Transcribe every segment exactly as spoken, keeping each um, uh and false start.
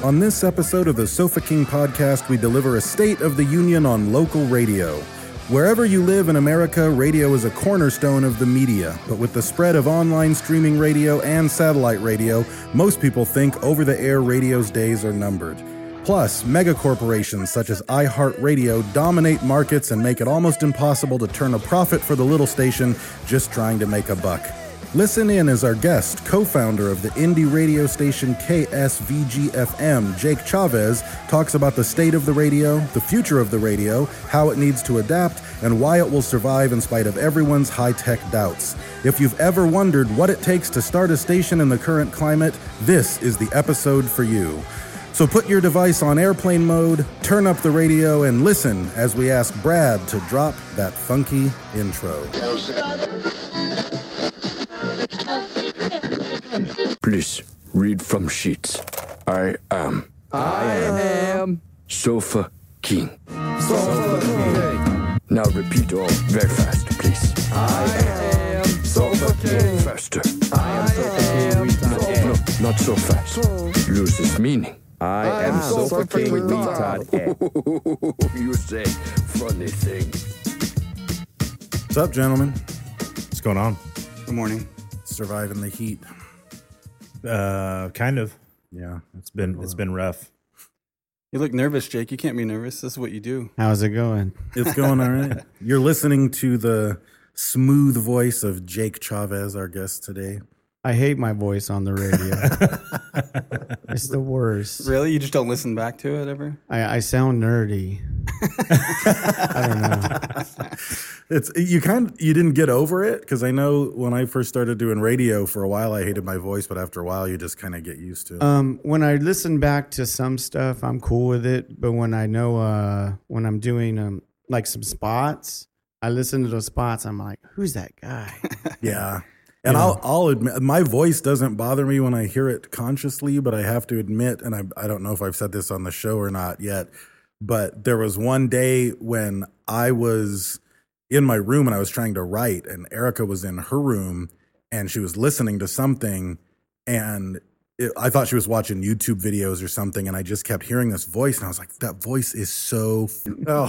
On this episode of the Sofa King podcast, we deliver a State of the Union on local radio. Wherever you live in America, radio is a cornerstone of the media. But with the spread of online streaming radio and satellite radio, most people think over-the-air radio's days are numbered. Plus, megacorporations such as iHeartRadio dominate markets and make it almost impossible to turn a profit for the little station just trying to make a buck. Listen in as our guest, co-founder of the indie radio station K S V G F M, Jake Chavez, talks about the state of the radio, the future of the radio, how it needs to adapt, and why it will survive in spite of everyone's high-tech doubts. If you've ever wondered what it takes to start a station in the current climate, this is the episode for you. So put your device on airplane mode, turn up the radio, and listen as we ask Brad to drop that funky intro. Please read from sheets. I am. I am. Sofa King. Sofa King. Now repeat all very fast, please. I am. Sofa King. Faster. I am Sofa King. No, not so fast. Loses meaning. I am Sofa King retard. You say funny things. What's up, gentlemen? What's going on? Good morning. Surviving the heat. Uh, kind of. Yeah. It's been it's been rough. You look nervous, Jake. You can't be nervous. This is what you do. How's it going? It's going all right. You're listening to the smooth voice of Jake Chavez, our guest today. I hate my voice on the radio. It's the worst. Really? You just don't listen back to it ever? I, I sound nerdy. I don't know. It's you kind of, you didn't get over it, because I know when I first started doing radio for a while I hated my voice, but after a while you just kind of get used to it. Um, when I listen back to some stuff, I'm cool with it. But when I know uh, when I'm doing um, like some spots, I listen to those spots. I'm like, who's that guy? Yeah. And Yeah. I'll I'll admit, my voice doesn't bother me when I hear it consciously, but I have to admit, and I I don't know if I've said this on the show or not yet, but there was one day when I was in my room and I was trying to write, and Erica was in her room and she was listening to something, and it, I thought she was watching YouTube videos or something, and I just kept hearing this voice, and I was like, that voice is so f- oh.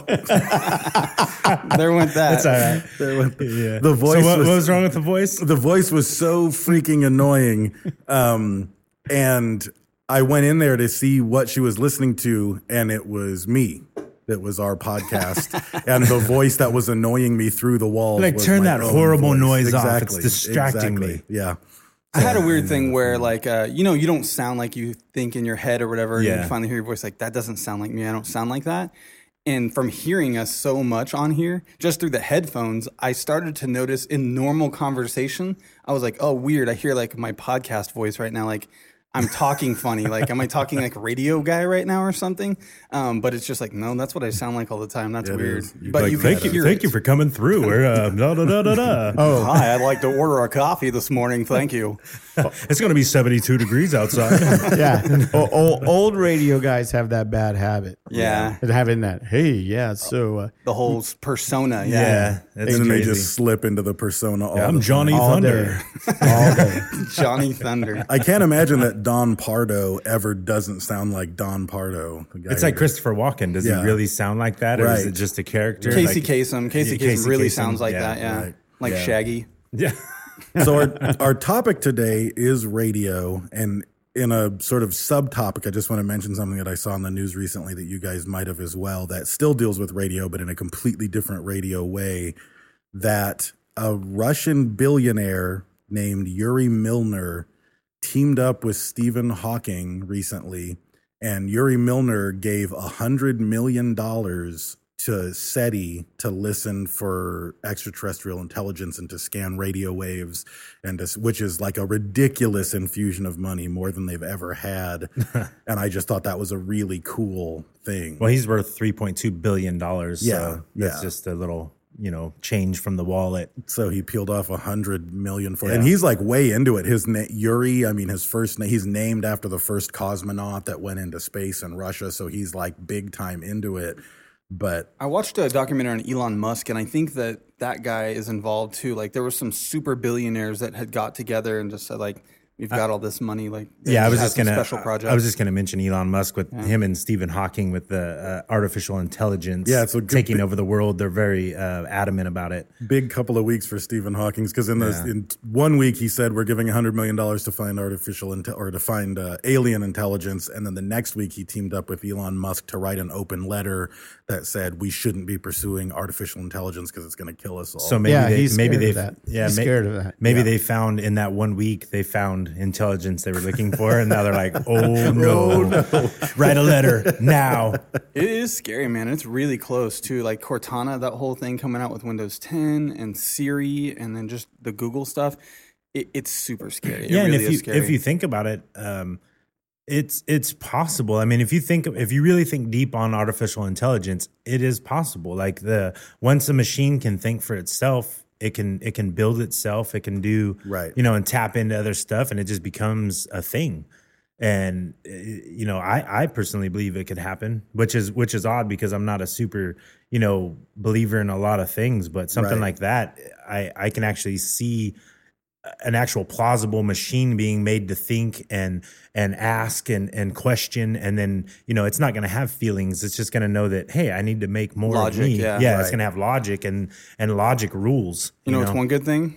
There went that. That's all right. There went the, Yeah. the voice So what, was, what was wrong with the voice? the voice was so freaking annoying. Um, and I went in there to see what she was listening to, and it was me. It was our podcast. And the voice that was annoying me through the walls. Like, was turn my that own horrible voice. noise off. It's Exactly. distracting me. Exactly. Yeah. I had a weird thing where, like, uh, you know, you don't sound like you think in your head or whatever. And Yeah. you finally hear your voice like, that doesn't sound like me. I don't sound like that. And from hearing us so much on here, just through the headphones, I started to notice in normal conversation, I was like, oh, weird. I hear like my podcast voice right now. Like, I'm talking funny. Like, am I talking like radio guy right now or something? Um, but it's just like, no, that's what I sound like all the time. That's It weird. is. You- But Like, you thank can you, hear thank it. you for coming through. We're uh, da da da da da. Oh, hi. I'd like to order a coffee this morning. Thank you. It's going to be seventy-two degrees outside. Yeah. o- o- old radio guys have that bad habit. Yeah. And having that, hey, yeah, so uh, The whole s- persona. Yeah. yeah, that's And then they crazy. just slip into the persona all Yeah, I'm the Johnny time. all Thunder. day. All day. Johnny Thunder. I can't imagine that Don Pardo ever doesn't sound like Don Pardo. the guy It's like who- Christopher Walken. Does Yeah. he really sound like that, or is Right. it just a character? Casey Like- Kasem. Casey Yeah, Kasem Casey really Kasem, sounds like yeah, that. Yeah. right. Like Yeah. Shaggy. Yeah. So our our topic today is radio, and in a sort of subtopic, I just want to mention something that I saw in the news recently that you guys might have as well, that still deals with radio, but in a completely different radio way, that a Russian billionaire named Yuri Milner teamed up with Stephen Hawking recently, and Yuri Milner gave a hundred million dollars to SETI to listen for extraterrestrial intelligence and to scan radio waves, and to, which is like a ridiculous infusion of money, more than they've ever had. And I just thought that was a really cool thing. Well, he's worth three point two billion dollars. Yeah, So that's yeah. just a little, you know, change from the wallet. So he peeled off a hundred million for it, Yeah. and he's like way into it. His name Yuri, I mean, his first name, he's named after the first cosmonaut that went into space in Russia. So he's like big time into it. But I watched a documentary on Elon Musk, and I think that that guy is involved too. Like, there were some super billionaires that had got together and just said, like, we've got all this money. Like, Yeah, I was have just some gonna. special projects. I was just gonna mention Elon Musk with him and Stephen Hawking with the uh, artificial intelligence. Yeah, it's a good taking big- over the world. They're very uh, adamant about it. Big couple of weeks for Stephen Hawking because in the Yeah. in one week he said we're giving a hundred million dollars to find artificial inte- or to find uh, alien intelligence, and then the next week he teamed up with Elon Musk to write an open letter that said we shouldn't be pursuing artificial intelligence because it's going to kill us all. So maybe Yeah, they, he's maybe scared they, of that. yeah, He's may- scared of that. Maybe Yeah. they found in that one week they found intelligence they were looking for, and now they're like, oh no, write a letter now. It is scary, man. It's really close too. Like Cortana, that whole thing coming out with Windows ten and Siri, and then just the Google stuff. It, it's super scary. It yeah, really and if is you scary. if you think about it, um, it's it's possible. I mean, if you think if you really think deep on artificial intelligence, it is possible. Like the once a machine can think for itself, it can it can build itself. It can do Right. you know, and tap into other stuff, and it just becomes a thing. And uh, you know, I I personally believe it could happen, which is which is odd because I'm not a super you know believer in a lot of things, but something Right. like that, I I can actually see an actual plausible machine being made to think and and ask and and question, and then you know it's not going to have feelings. It's just going to know that, hey, I need to make more Logic, of me. yeah. yeah, it's Right. going to have logic and and logic rules. you know, what's one good thing?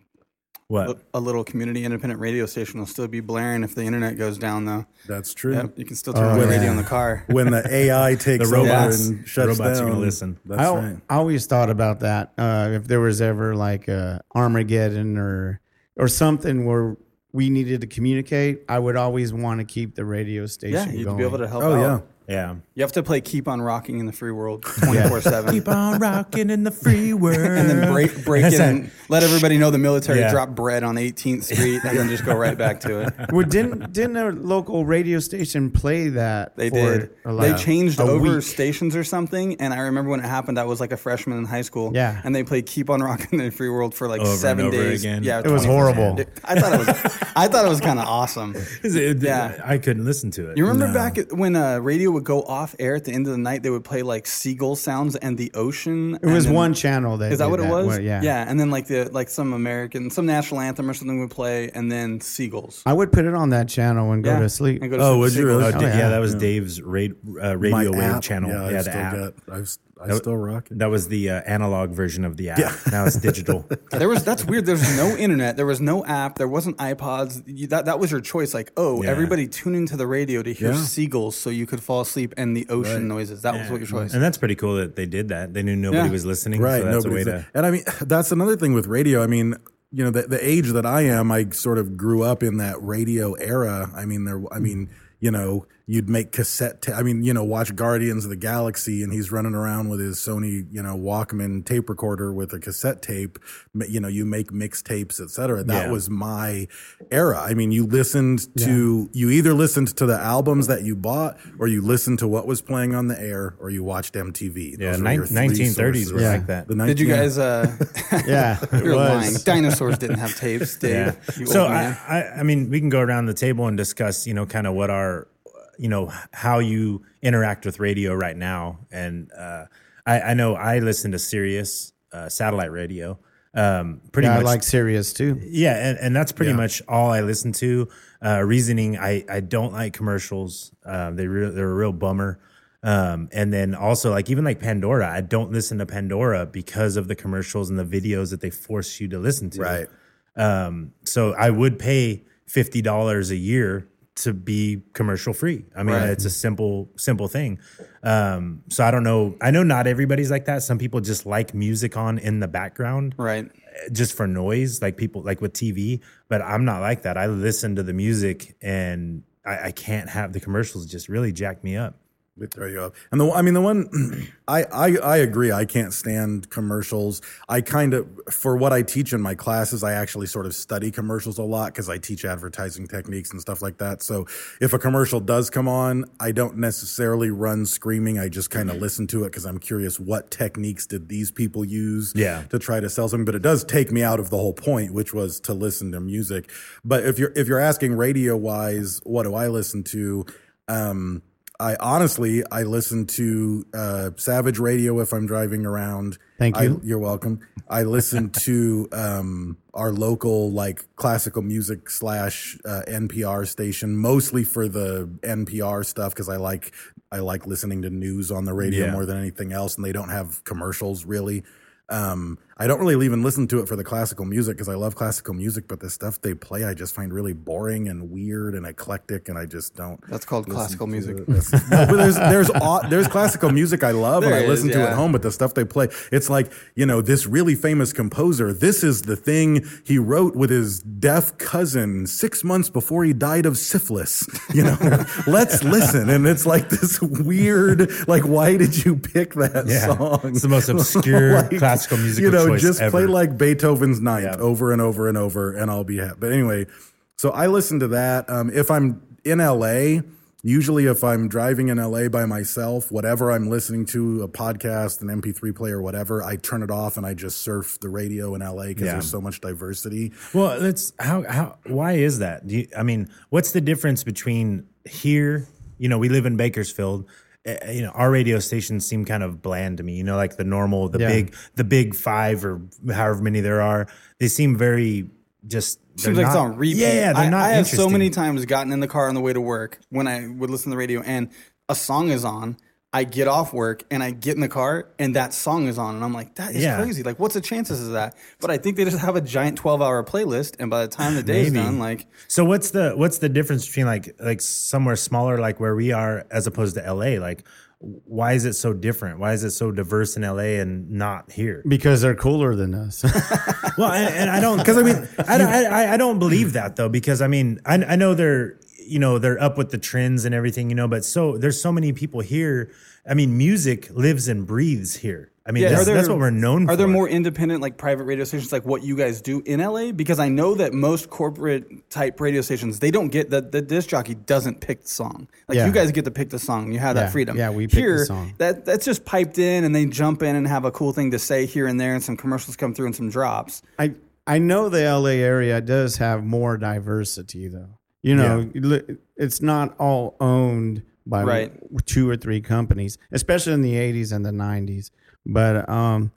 What? A little community independent radio station will still be blaring if the internet goes down, though. That's true. Yep, you can still turn on the yeah. radio in the car. When the A I takes The robots- over and the shuts robots are down, gonna listen. That's I, al- right. I always thought about that. Uh, if there was ever like a Armageddon or or something where we needed to communicate, I would always want to keep the radio station Yeah, you'd going. be able to help Oh out. yeah. Yeah. You have to play "Keep on Rocking in the Free World" twenty-four seven. Keep on rocking in the free world. And then break break it That's and let everybody know the military Yeah. dropped bread on eighteenth Street, and then just go right back to it. Well, didn't didn't a local radio station play that? They for did. a, They like, changed a over week? stations or something, and I remember when it happened. I was like a freshman in high school. Yeah. and they played "Keep on Rocking in the Free World" for like Over and seven over days. again. Yeah, It was twenty-four horrible. It- I thought it was. I thought it was kind of awesome. Is it- Yeah. I couldn't listen to it. You remember back at, when uh, radio would go off air at the end of the night? They would play like seagull sounds and the ocean. It was and then- one channel that Is that did what it was? Well, yeah. yeah, and then like the like some American, some national anthem or something would play, and then seagulls. I would put it on that channel and go Yeah, to sleep. and go to Oh, sleep would with you seagulls. really? Oh, Oh, da- yeah. yeah. that was Dave's ra- uh, radio My wave app, channel. Yeah, Yeah, I the still app. got. I've, I still rock it. That was the uh, analog version of the app. Now it's digital. There was that's weird. There's no internet. There was no app. There wasn't iPods. You, that that was your choice. Like, oh, Yeah. everybody tune into the radio to hear Yeah. seagulls, so you could fall asleep and the ocean Right. noises. That was what your choice. And that's pretty cool that they did that. They knew nobody Yeah. was listening. Right. So that's a way nobody's- to. And I mean, that's another thing with radio. I mean, you know, the, the age that I am, I sort of grew up in that radio era. I mean, there, I mean, you know, you'd make cassette. Ta- I mean, you know, watch Guardians of the Galaxy, and he's running around with his Sony, you know, Walkman tape recorder with a cassette tape. Ma- You know, you make mixtapes, et cetera. That Yeah. was my era. I mean, you listened to, you either listened to the albums that you bought, or you listened to what was playing on the air, or you watched M T V. Yeah, Those were nin- your three nineteen thirties sources. were like that. The Did you nineteen guys? Uh, Yeah, it you're was. lying. Dinosaurs didn't have tapes, Dave. Yeah. You So old I, man. I, I mean, we can go around the table and discuss, you know, kind of what our, you know, how you interact with radio right now. And uh, I, I know I listen to Sirius uh, satellite radio. Um, pretty Yeah, I much, like Sirius too. yeah, and, and that's pretty Yeah. much all I listen to. Uh, reasoning, I, I don't like commercials. Uh, they re- they're a real bummer. Um, and then also like even like Pandora, I don't listen to Pandora because of the commercials and the videos that they force you to listen to. Right. Um, so I would pay fifty dollars a year to be commercial free. I mean, Right. it's a simple, simple thing. Um, so I don't know. I know not everybody's like that. Some people just like music on in the background right. just for noise, like people like with T V, but I'm not like that. I listen to the music and I, I can't have the commercials just really jack me up. They throw you up. And the I mean the one I, I I agree. I can't stand commercials. I kind of for what I teach in my classes, I actually sort of study commercials a lot because I teach advertising techniques and stuff like that. So if a commercial does come on, I don't necessarily run screaming. I just kind of listen to it because I'm curious what techniques did these people use Yeah. to try to sell something. But it does take me out of the whole point, which was to listen to music. But if you're if you're asking radio wise, what do I listen to? Um, I honestly, I listen to uh, Savage Radio if I'm driving around. Thank you. I, you're welcome. I listen to um, our local like classical music slash uh, N P R station, mostly for the N P R stuff because I like I like listening to news on the radio Yeah. more than anything else, and they don't have commercials really. Um, I don't really even listen to it for the classical music because I love classical music, but the stuff they play I just find really boring and weird and eclectic, and I just don't. That's called listen classical to music. it. That's- no, but there's there's aw- there's classical music I love and There I is, listen to yeah. at home, but the stuff they play, it's like, you know, this really famous composer. This is the thing he wrote with his deaf cousin six months before he died of syphilis. You know, let's listen, and it's like this weird, like, why did you pick that Yeah. song? It's the most obscure Like, classical musical You know, choice just ever. play like Beethoven's Ninth Yeah. over and over and over, and I'll be happy. But anyway, so I listen to that. Um, if I'm in L A, usually if I'm driving in L A by myself, whatever I'm listening to, a podcast, an M P three player, whatever, I turn it off and I just surf the radio in L A because Yeah. there's so much diversity. Well, that's how how why is that? Do you, I mean, what's the difference between here? You know, we live in Bakersfield. Uh, you know, our radio stations seem kind of bland to me. You know, like the normal, the Yeah. big, the big five or however many there are. They seem very just. they're Seems like it's not- on repeat. Yeah, they're I, not. I have so interesting. many times gotten in the car on the way to work when I would listen to the radio and a song is on. I get off work and I get in the car and that song is on and I'm like, that is Yeah. crazy. Like, what's the chances of that? But I think they just have a giant twelve hour playlist, and by the time the day's Maybe. done, like, So what's the what's the difference between like like somewhere smaller like where we are as opposed to L A? Like, why is it so different? Why is it so diverse in L A and not here? Because they're cooler than us. Well, and, and I don't because I mean I, don't- I I don't believe that though, because I mean I I know they're you know they're up with the trends and everything, you know, but so there's so many people here. I mean, music lives and breathes here. I mean, yeah, that's, are there- that's what we're known for. Are there more independent, like private radio stations, like what you guys do in L A? Because I know that most corporate type radio stations, they don't get the the disc jockey doesn't pick the song. Like Yeah. you guys get to pick the song. You have Yeah, that freedom. yeah, we pick the here, song. That that's just piped in, and they jump in and have a cool thing to say here and there, and some commercials come through and some drops. I I know the L A area does have more diversity, though. You know, li- it's not all owned by Right. two or three companies, especially in the eighties and the nineties. But um,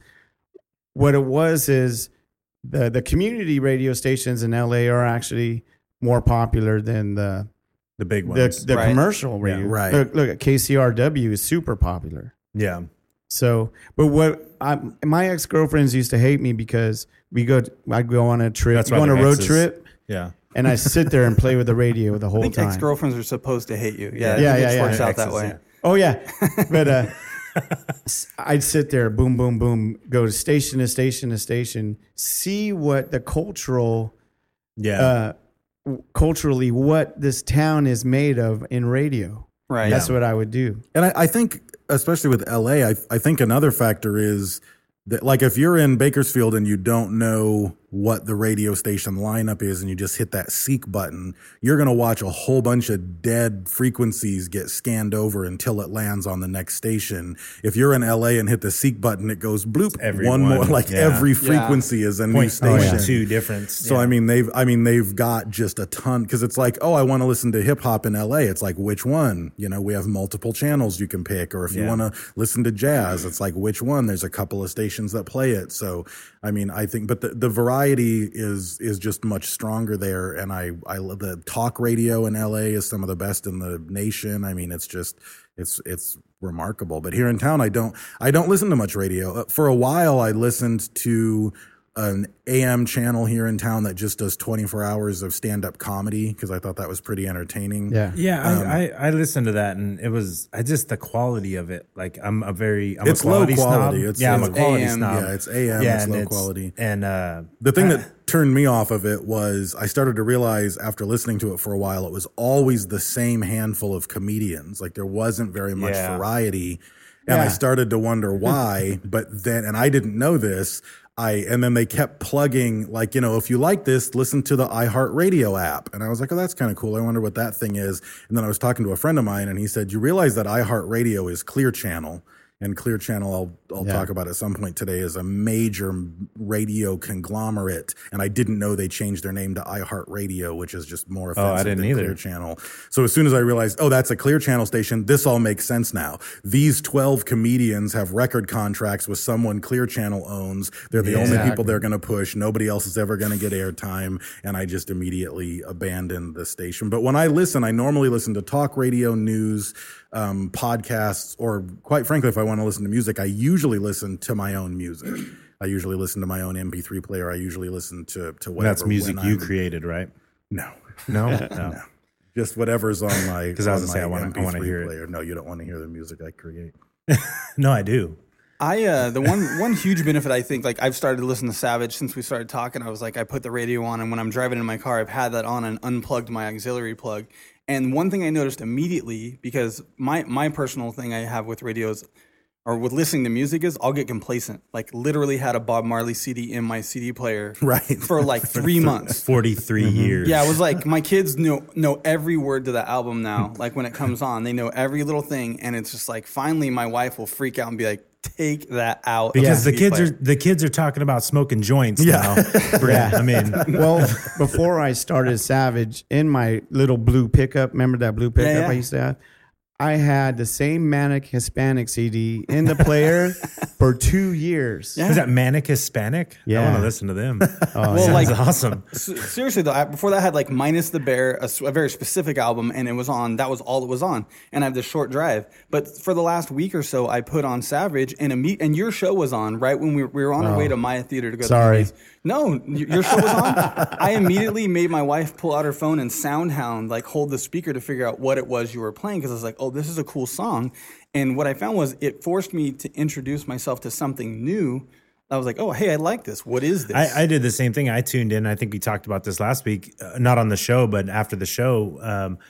what it was is the the community radio stations in L A are actually more popular than the the big the, ones? the Right. commercial radio. right. Look, look at K C R W is super popular. Yeah, So, but what I, my ex girlfriends used to hate me because we go, I'd go on a trip, That's go why on a the road exes- trip, yeah. and I sit there and play with the radio the I whole think time. ex girlfriends are supposed to hate you. Yeah, Yeah, I think yeah, it yeah. works out that Exes, way. yeah. Oh yeah, but uh, I'd sit there, boom, boom, boom, go to station to station to station, see what the cultural, Yeah, uh, w- culturally what this town is made of in radio. Right. That's what I would do. And I, I think, especially with L A, I, I think another factor is that, like, if you're in Bakersfield and you don't know what the radio station lineup is and you just hit that seek button, you're going to watch a whole bunch of dead frequencies get scanned over until it lands on the next station. If you're in L A and hit the seek button, it goes bloop, Every one more, one, like yeah. every frequency is a new point station. point two difference. So yeah. I mean they've I mean they've got just a ton, because it's like, oh, I want to listen to hip hop in L A. It's like, which one? You know, we have multiple channels you can pick. Or if you Yeah. want to listen to jazz, it's like, which one? There's a couple of stations that play it. So I mean, I think, but the, the variety is is just much stronger there. And I I love the talk radio in L A is some of the best in the nation. I mean, it's just it's it's remarkable. But here in town, I don't I don't listen to much radio. Uh, For a while, I listened to an A M channel here in town that just does twenty-four hours of stand-up comedy, because I thought that was pretty entertaining. Yeah. Yeah, Um, I, I, I listened to that and it was I just the quality of it. Like I'm a very I'm It's a low quality quality. snob. It's- yeah, I'm a it's quality A M. snob. Yeah, it's A M, it's and low quality. And uh, The thing that turned me off of it was I started to realize after listening to it for a while, it was always the same handful of comedians. Like there wasn't very much Yeah. variety. And I Yeah. started to wonder why, but then, and I didn't know this, I, and then they kept plugging, like, you know, if you like this, listen to the iHeartRadio app. And I was like, oh, that's kind of cool. I wonder what that thing is. And then I was talking to a friend of mine and he said, you realize that iHeartRadio is Clear Channel. And Clear Channel, I'll I'll Yeah. talk about at some point today, is a major radio conglomerate, and I didn't know they changed their name to iHeartRadio, which is just more Oh, I offensive didn't than either. Clear Channel. So as soon as I realized, oh, that's a Clear Channel station, this all makes sense now. These twelve comedians have record contracts with someone Clear Channel owns. They're the Yeah. only Exactly. people they're going to push. Nobody else is ever going to get airtime, and I just immediately abandoned the station. But when I listen, I normally listen to talk radio, news, um, podcasts, or quite frankly, if I want to listen to music, I usually listen to my own music. I usually listen to my own M P three player. I usually listen to to whatever. That's music when you I'm- created, right? No, No, no. just whatever's on my. 'Cause I was on gonna say, my I wanna- I M P three wanna hear it. player. No, you don't want to hear the music I create. No, I do. I uh, the one one huge benefit I think, like I've started to listen to Savage since we started talking. I was like, I put the radio on, and when I'm driving in my car, I've had that on and unplugged my auxiliary plug. And one thing I noticed immediately, because my my personal thing I have with radios or with listening to music is I'll get complacent. Like literally had a Bob Marley C D in my C D player Right. for like three months. forty-three years. Yeah, it was like my kids know know every word to that album now. Like when it comes on, they know every little thing, and it's just like finally my wife will freak out and be like, "Take that out." Because of the C D kids player. are the kids are talking about smoking joints now. Brent. I mean, Well, before I started Savage, in my little blue pickup, remember that blue pickup yeah. I used to have? I had the same Manic Hispanic C D in the player for two years. Yeah. is that Manic Hispanic? I Yeah. want to listen to them. Oh, Well, yeah. like- Sounds awesome. S- Seriously though, I, before that I had like Minus the Bear, a, s- a very specific album, and it was on. That was all it was on, and I have this short drive. But for the last week or so, I put on Savage, and a meet, and your show was on right when we were, we were on our way to Maya Theater to go. Sorry. To the movies. No, y- your show was on. I immediately made my wife pull out her phone and SoundHound, like hold the speaker to figure out what it was you were playing, because I was like, oh, this is a cool song. And what I found was it forced me to introduce myself to something new. I was like, oh, hey, I like this. What is this? I, I did the same thing. I tuned in. I think we talked about this last week, uh, not on the show, but after the show, um,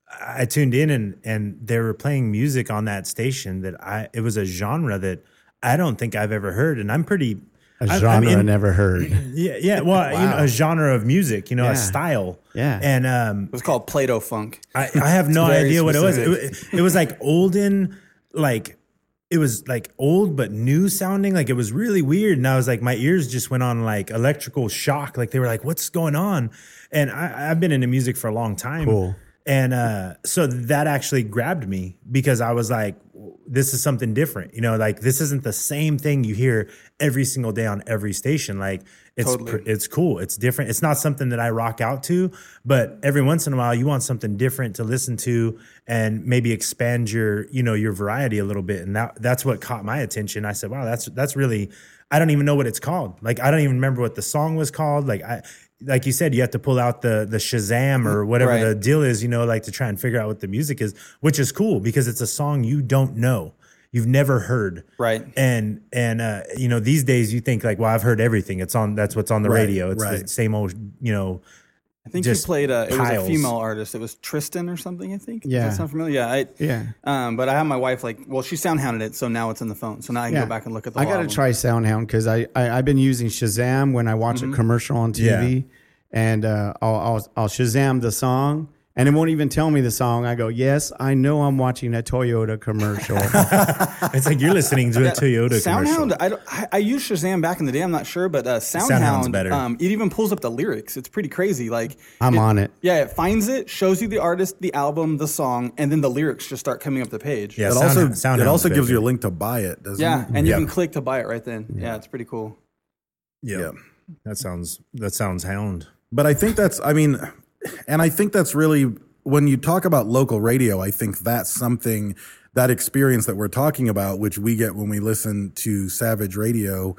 I tuned in and and they were playing music on that station that I. It was a genre that I don't think I've ever heard, and I'm pretty. A I- genre I'm in- never heard. Yeah, yeah. Well, you know, a genre of music, you know, Yeah. a style. Yeah. And um, It was called Play-Doh Funk. I, I have no very idea what it was. It, specific. wa- it was like olden, like it was like old but new sounding. Like it was really weird, and I was like, my ears just went on like electrical shock. Like they were like, "What's going on?" And I, I've been into music for a long time. Cool. And uh, so that actually grabbed me because I was like, this is something different. You know, like this isn't the same thing you hear every single day on every station. Like it's Totally. pr- it's cool. It's different. It's not something that I rock out to, but every once in a while you want something different to listen to and maybe expand your, you know, your variety a little bit. And that that's what caught my attention. I said, wow, that's that's really, I don't even know what it's called. Like I don't even remember what the song was called. Like I like you said, you have to pull out the the Shazam or whatever Right. the deal is, you know, like to try and figure out what the music is, which is cool because it's a song you don't know. You've never heard. Right. And and uh, you know, these days you think like, well, I've heard everything. It's on that's what's on the Right, radio. It's the right. same old, you know. I think you just played a, it was a piles. female artist. It was Tristan or something, I think. Yeah. Does that sound familiar? Yeah. I, Yeah. Um, but I have my wife like, well, she soundhounded it, so now it's in the phone. So now I can go back and look at the I whole got to album. try SoundHound because I, I I've been using Shazam when I watch Mm-hmm. a commercial on T V, Yeah. and uh, I'll, I'll I'll Shazam the song, and it won't even tell me the song. I go, yes, I know I'm watching a Toyota commercial. It's like you're listening to a Toyota commercial. SoundHound, I, don't- I, I used Shazam back in the day. I'm not sure, but uh, SoundHound's SoundHound, better. Um, it even pulls up the lyrics. It's pretty crazy. Like I'm it- on it. Yeah, it finds it, shows you the artist, the album, the song, and then the lyrics just start coming up the page. Yeah, It Sound- also SoundHound's it also gives better. you a link to buy it, doesn't Yeah, it? and you Yeah. can click to buy it right then. Yeah, it's pretty cool. Yeah. Yeah. That sounds that sounds hound. But I think that's, I mean, and I think that's really, when you talk about local radio, I think that's something, that experience that we're talking about, which we get when we listen to Savage Radio,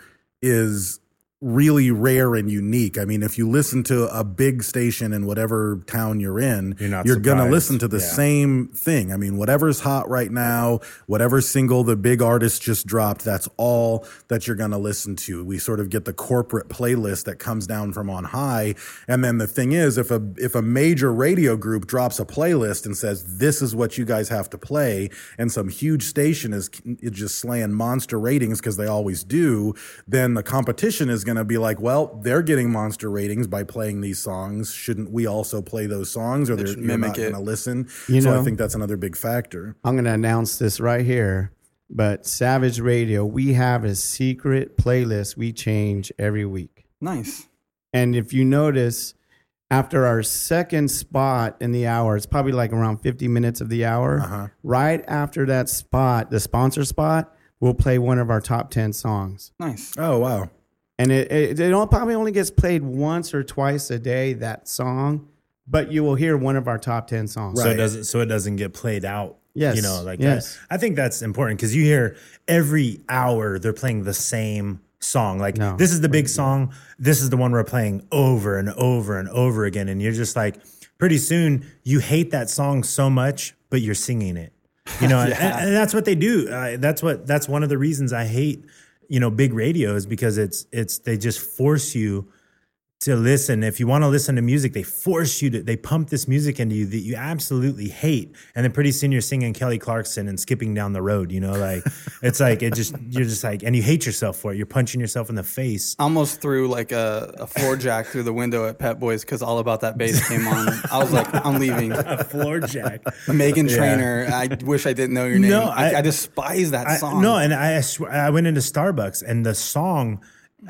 is really rare and unique. I mean, if you listen to a big station in whatever town you're in, You're not going to surprised. listen to the Yeah. same thing. I mean, whatever's hot right now, whatever single the big artist just dropped, that's all that you're going to listen to. We sort of get the corporate playlist that comes down from on high. And then the thing is, if a if a major radio group drops a playlist and says, this is what you guys have to play, and some huge station is, is just slaying monster ratings because they always do, then the competition is going to be like, well, they're getting monster ratings by playing these songs. Shouldn't we also play those songs, or they're should you're mimic not it. going to listen? You so know- I think that's another big factor. I'm going to announce this right here. But Savage Radio, we have a secret playlist we change every week. Nice. And if you notice, after our second spot in the hour, it's probably like around fifty minutes of the hour. Uh-huh. Right after that spot, the sponsor spot, we'll play one of our top ten songs. Nice. Oh, wow. And it, it, it all, probably only gets played once or twice a day, that song, but you will hear one of our top ten songs. So it Right. doesn't so it doesn't get played out. Yes, You know, like yes. that. I think that's important because you hear every hour they're playing the same song. Like No. this is the big song. This is the one we're playing over and over and over again. And you're just like, pretty soon you hate that song so much, but you're singing it. You know, and, and that's what they do. Uh, that's what that's one of the reasons I hate, you know, big radio is because it's it's they just force you to listen. If you want to listen to music, they force you to, they pump this music into you that you absolutely hate. And then pretty soon you're singing Kelly Clarkson and skipping down the road, you know, like it's like, it just, you're just like, and you hate yourself for it. You're punching yourself in the face. Almost threw like a, a floor jack through the window at Pet Boys because All About That Bass came on. I was like, I'm leaving. A floor jack. Megan Trainor. I wish I didn't know your name. No, I, I- I despise that I, song. no, and I, swear, I went into Starbucks and the song,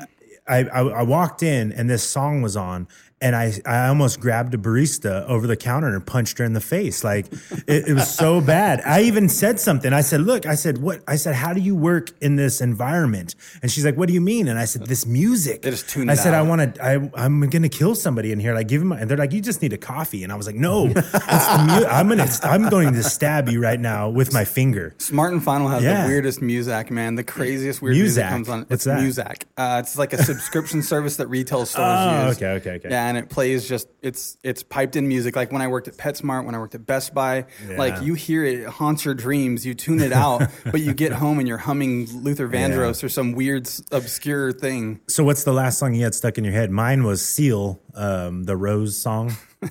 I, I, I walked in and this song was on and I, I almost grabbed a barista over the counter and punched her in the face. Like it, it was so bad. I even said something. I said, look, I said, what? I said, how do you work in this environment? And she's like, what do you mean? And I said, this music. They just tune I it said, out. I want to, I, I'm going to kill somebody in here. Like give him, and they're like, you just need a coffee. And I was like, no, it's the mu- I'm going to, I'm going to stab you right now with my finger. Smart and Final has Yeah. the weirdest Muzak, man. The craziest weird music Muzak? comes on. What's It's that? Muzak. Uh, it's like a subscription service that retail stores Oh, use. okay, okay, okay. Yeah, and it plays just it's it's piped in music. Like when I worked at PetSmart, when I worked at Best Buy, Yeah. like you hear it, it haunts your dreams. You tune it out, but you get home and you're humming Luther Vandross or some weird s- obscure thing. So what's the last song you had stuck in your head? Mine was Seal, um, the Rose song.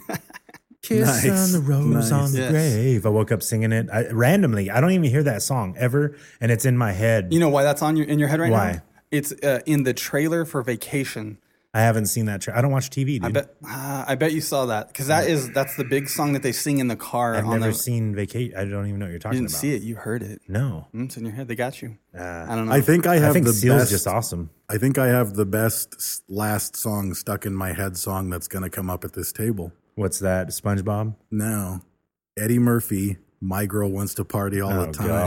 Kiss Nice. on the rose Nice. on the Yes. grave. I woke up singing it I, randomly. I don't even hear that song ever, and it's in my head. You know why that's on your in your head right Why? now? It's uh, in the trailer for Vacation. I haven't seen that. Tra- I don't watch T V, dude. I bet uh, I bet you saw that because that is that's the big song that they sing in the car. I've on never the, seen Vacation. I don't even know what you're talking You didn't about. see it, you heard it. No. Mm, It's in your head. They got you. Uh, I don't know. I think I have I think the Seal's best. just awesome. I think I have the best s- last song stuck in my head song that's going to come up at this table. What's that? SpongeBob? No, Eddie Murphy. My girl wants to party all Oh, the time.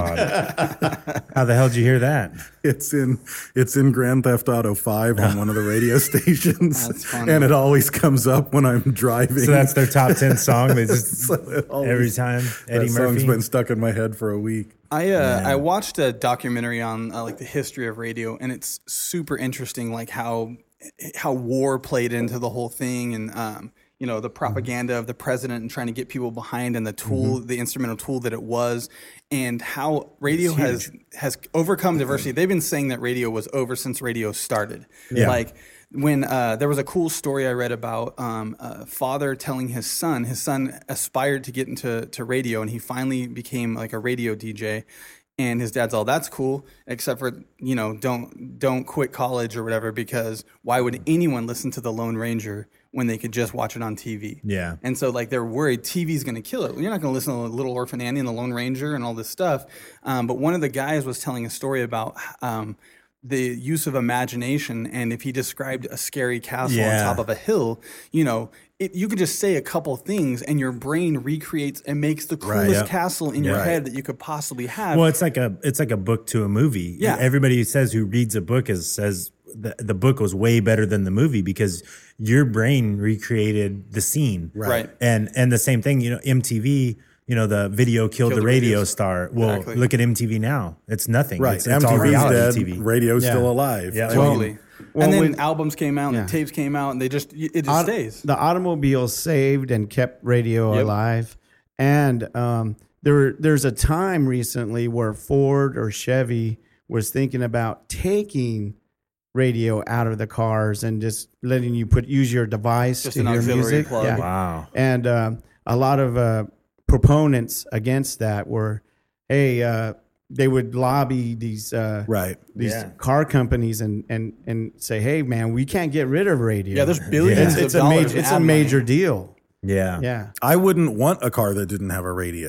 God. How the hell did you hear that? It's in it's in Grand Theft Auto five on one of the radio stations, That's funny. and it always comes up when I'm driving. So that's their top ten song. They just So it always- every time Eddie that song's Murphy. been stuck in my head for a week. I uh, I watched a documentary on uh, like the history of radio, and it's super interesting, like how how war played into the whole thing, and um, you know the propaganda of the president and trying to get people behind, and the tool, the instrumental tool that it was, and how radio has has overcome diversity. They've been saying that radio was over since radio started. Yeah. Like when uh, there was a cool story I read about um, a father telling his son, his son aspired to get into to radio, and he finally became like a radio D J. And his dad's all, that's cool, except for, you know, don't don't quit college or whatever, because why would anyone listen to the Lone Ranger when they could just watch it on T V? Yeah. And so, like, they're worried T V's going to kill it. You're not going to listen to Little Orphan Annie and the Lone Ranger and all this stuff. Um, but one of the guys was telling a story about um, the use of imagination, and if he described a scary castle Yeah. on top of a hill, you know, it, you could just say a couple things, and your brain recreates and makes the Right, coolest yep. castle in your Right. head that you could possibly have. Well, it's like a it's like a book to a movie. Yeah. Everybody who says who reads a book is says the, the book was way better than the movie because your brain recreated the scene. Right. And and the same thing, you know, M T V, you know, the video killed, Killed the the radio radio star. Well, Exactly. look at M T V now. It's nothing. Right, It's, it's all M T V's reality dead. T V. Radio's Yeah. still alive. Yeah. I Well, mean, Totally. Well, and then when- albums came out and Yeah. tapes came out, and they just it just Aut- stays. The automobile saved and kept radio Yep. alive. And um, there, there's a time recently where Ford or Chevy was thinking about taking radio out of the cars and just letting you put use your device Just to an hear auxiliary music. plug. Yeah. Wow. And um, a lot of uh, proponents against that were, hey, uh, they would lobby these uh, right. these Yeah. car companies and, and and say, hey, man, we can't get rid of radio. Yeah, there's billions It's, of it's a dollars major, in it's ad a money. major deal. Yeah. Yeah. I wouldn't want a car that didn't have a radio.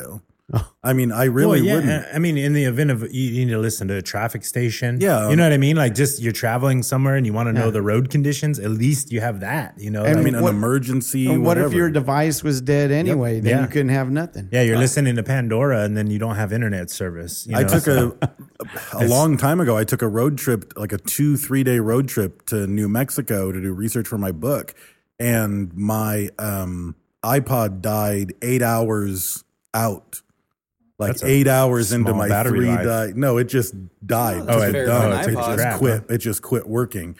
I mean, I really well, yeah, wouldn't. I mean, in the event of you need to listen to a traffic station, Yeah. you know what I mean. Like, just you're traveling somewhere and you want to know Yeah. the road conditions. At least you have that, you know. And I Like, mean, an what- emergency. And what if whatever. your device was dead anyway? Then Yeah. you couldn't have nothing. yeah, you're listening to Pandora and then you don't have internet service. You I know? took So- a a long time ago. I took a road trip, like a two three day road trip to New Mexico to do research for my book, and my um, iPod died eight hours out. Like That's a eight hours into small my battery three life. died. No, it just died. that's Just it- fair done. for an It iPod. just Crap, quit. It just quit working.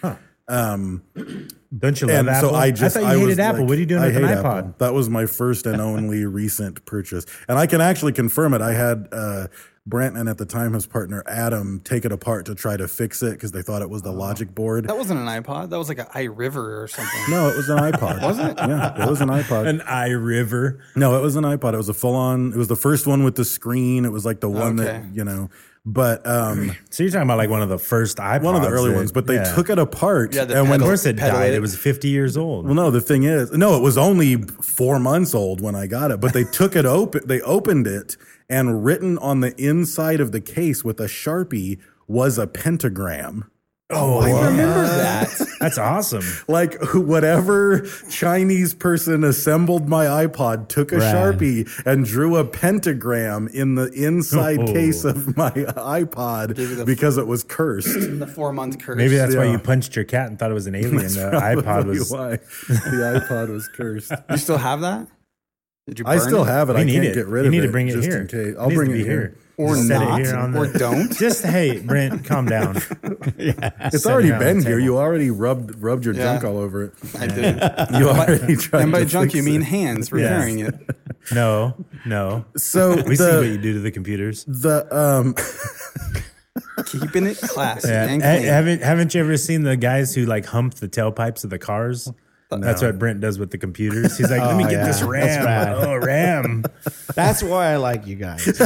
Um, Don't you love and Apple? so I just thought you I hated was Apple. like, what are you doing I with an hate iPod? Apple. That was my first and only recent purchase, and I can actually confirm it. I had uh, Brent and at the time his partner Adam take it apart to try to fix it because they thought it was the logic board. That wasn't an iPod. That was like an iRiver or something. No, it was an iPod. was it? Yeah, it was an iPod. An iRiver. No, it was an iPod. It was a full on. It was the first one with the screen. It was like the one Okay. that you know. But um, So you're talking about like one of the first iPods. one of the early that- ones. But they yeah. took it apart. Yeah, the and when Of pedal- course, it pedal died. it. It was fifty years old. Well, no, the thing is, no, it was only four months old when I got it, but they took it open, they opened it, and written on the inside of the case with a Sharpie was a pentagram. Oh, I wow. remember that. That's awesome. Like who- whatever Chinese person assembled my iPod took a Right. Sharpie and drew a pentagram in the inside Oh. case of my iPod Gave you the- because it was cursed. The four month curse. Maybe that's why Yeah. you punched your cat and thought it was an alien. The iPod Probably was. why the iPod was cursed. You still have that? Did you? I burn still it? have it. We I need can't it. get rid you of need it. to bring it just here. in case. It I'll needs bring to it be here. or Just set it not, here on or the- don't. Just hey, Brent, calm down. It's Set already it on the been here. table. You already rubbed rubbed your Yeah. junk all over it. I did. You already tried. And by to junk, fix you mean it. hands for Yes. carrying it. No, no. So We see what the you do to the computers. the um Keeping it classy Yeah. and Ha- clean. haven't haven't you ever seen the guys who like hump the tailpipes of the cars? That's what Brent does with the computers. He's like, let me Oh, get yeah. this That's RAM. rad. Oh, RAM. That's why I like you guys.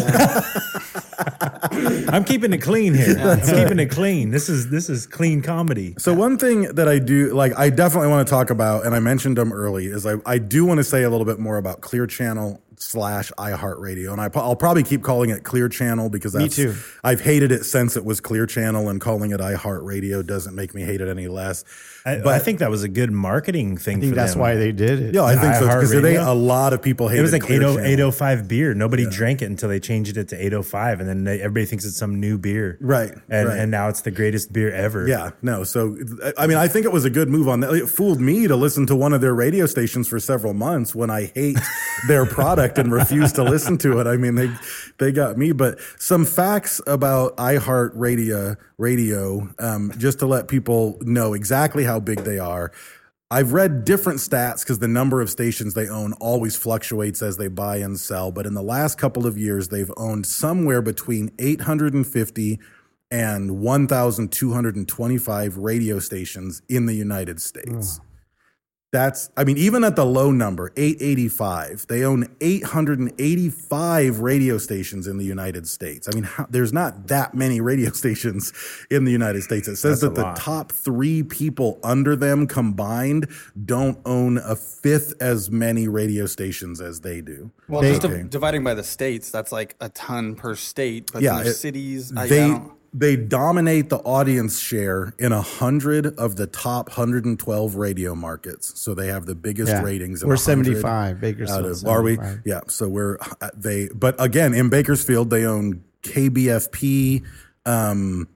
I'm keeping it clean here. I'm keeping it clean. This is this is clean comedy. So one thing that I do, like, I definitely want to talk about, and I mentioned them early, is I, I do want to say a little bit more about Clear Channel slash iHeartRadio, and I, I'll probably keep calling it Clear Channel because that's, too. I've hated it since it was Clear Channel, and calling it iHeartRadio doesn't make me hate it any less. I, But I think that was a good marketing thing I think for that's them. why they did it. yeah, I think so because they iHeartRadio? a lot of people hated It was like Clear Channel. eight oh five beer. Nobody drank it until they changed it to eight oh five, and then they, everybody thinks it's some new beer. Right, And right. and now it's the greatest beer ever. Yeah, no. So, I mean, I think it was a good move on that. It fooled me to listen to one of their radio stations for several months when I hate their product and refuse to listen to it. I mean, they they got me. But some facts about iHeartRadio, radio, um, just to let people know exactly how big they are. I've read different stats because the number of stations they own always fluctuates as they buy and sell. But in the last couple of years, they've owned somewhere between eight hundred fifty and one thousand two hundred twenty-five radio stations in the United States. That's, I mean, even at the low number, eight eighty-five, they own eight hundred eighty-five radio stations in the United States. I mean, how, there's not that many radio stations in the United States. It says That's that a the lot. top three people under them combined don't own a fifth as many radio stations as they do. Well, They- just div- dividing by the states, that's like a ton per state. But Yeah, yeah, it- cities, I, I they don't. they dominate the audience share in a hundred of the top one hundred twelve radio markets. So they have the biggest Yeah. ratings. in We're one hundred seventy-five. out Bakersfield. of, are we? seventy-five. Yeah. So we're uh, they. But again, in Bakersfield, they own K B F P, um,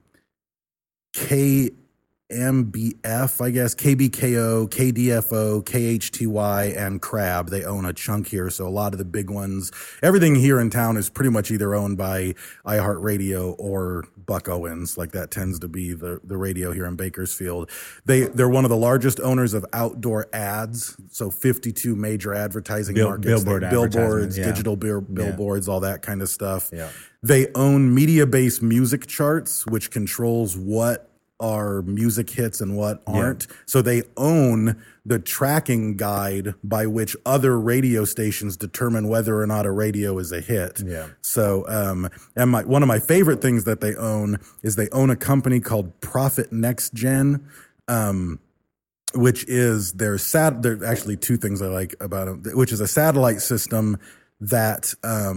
K M B F, I guess, K B K O, K D F O, K H T Y, and Crab. They own a chunk here. So a lot of the big ones, everything here in town is pretty much either owned by iHeartRadio or Buck Owens. Like that tends to be the, the radio here in Bakersfield. They, they're one of the largest owners of outdoor ads. So fifty-two major advertising Bill- markets. billboard They- billboards, advertisements, yeah. digital bill, billboards, all that kind of stuff. Yeah. They own media-based music charts, which controls what are music hits and what aren't. So they own the tracking guide by which other radio stations determine whether or not a radio is a hit. Yeah. So, um, and my, one of my favorite things that they own is they own a company called Profit Next Gen, um, which is their sat. There are actually two things I like about them, which is a satellite system that, um,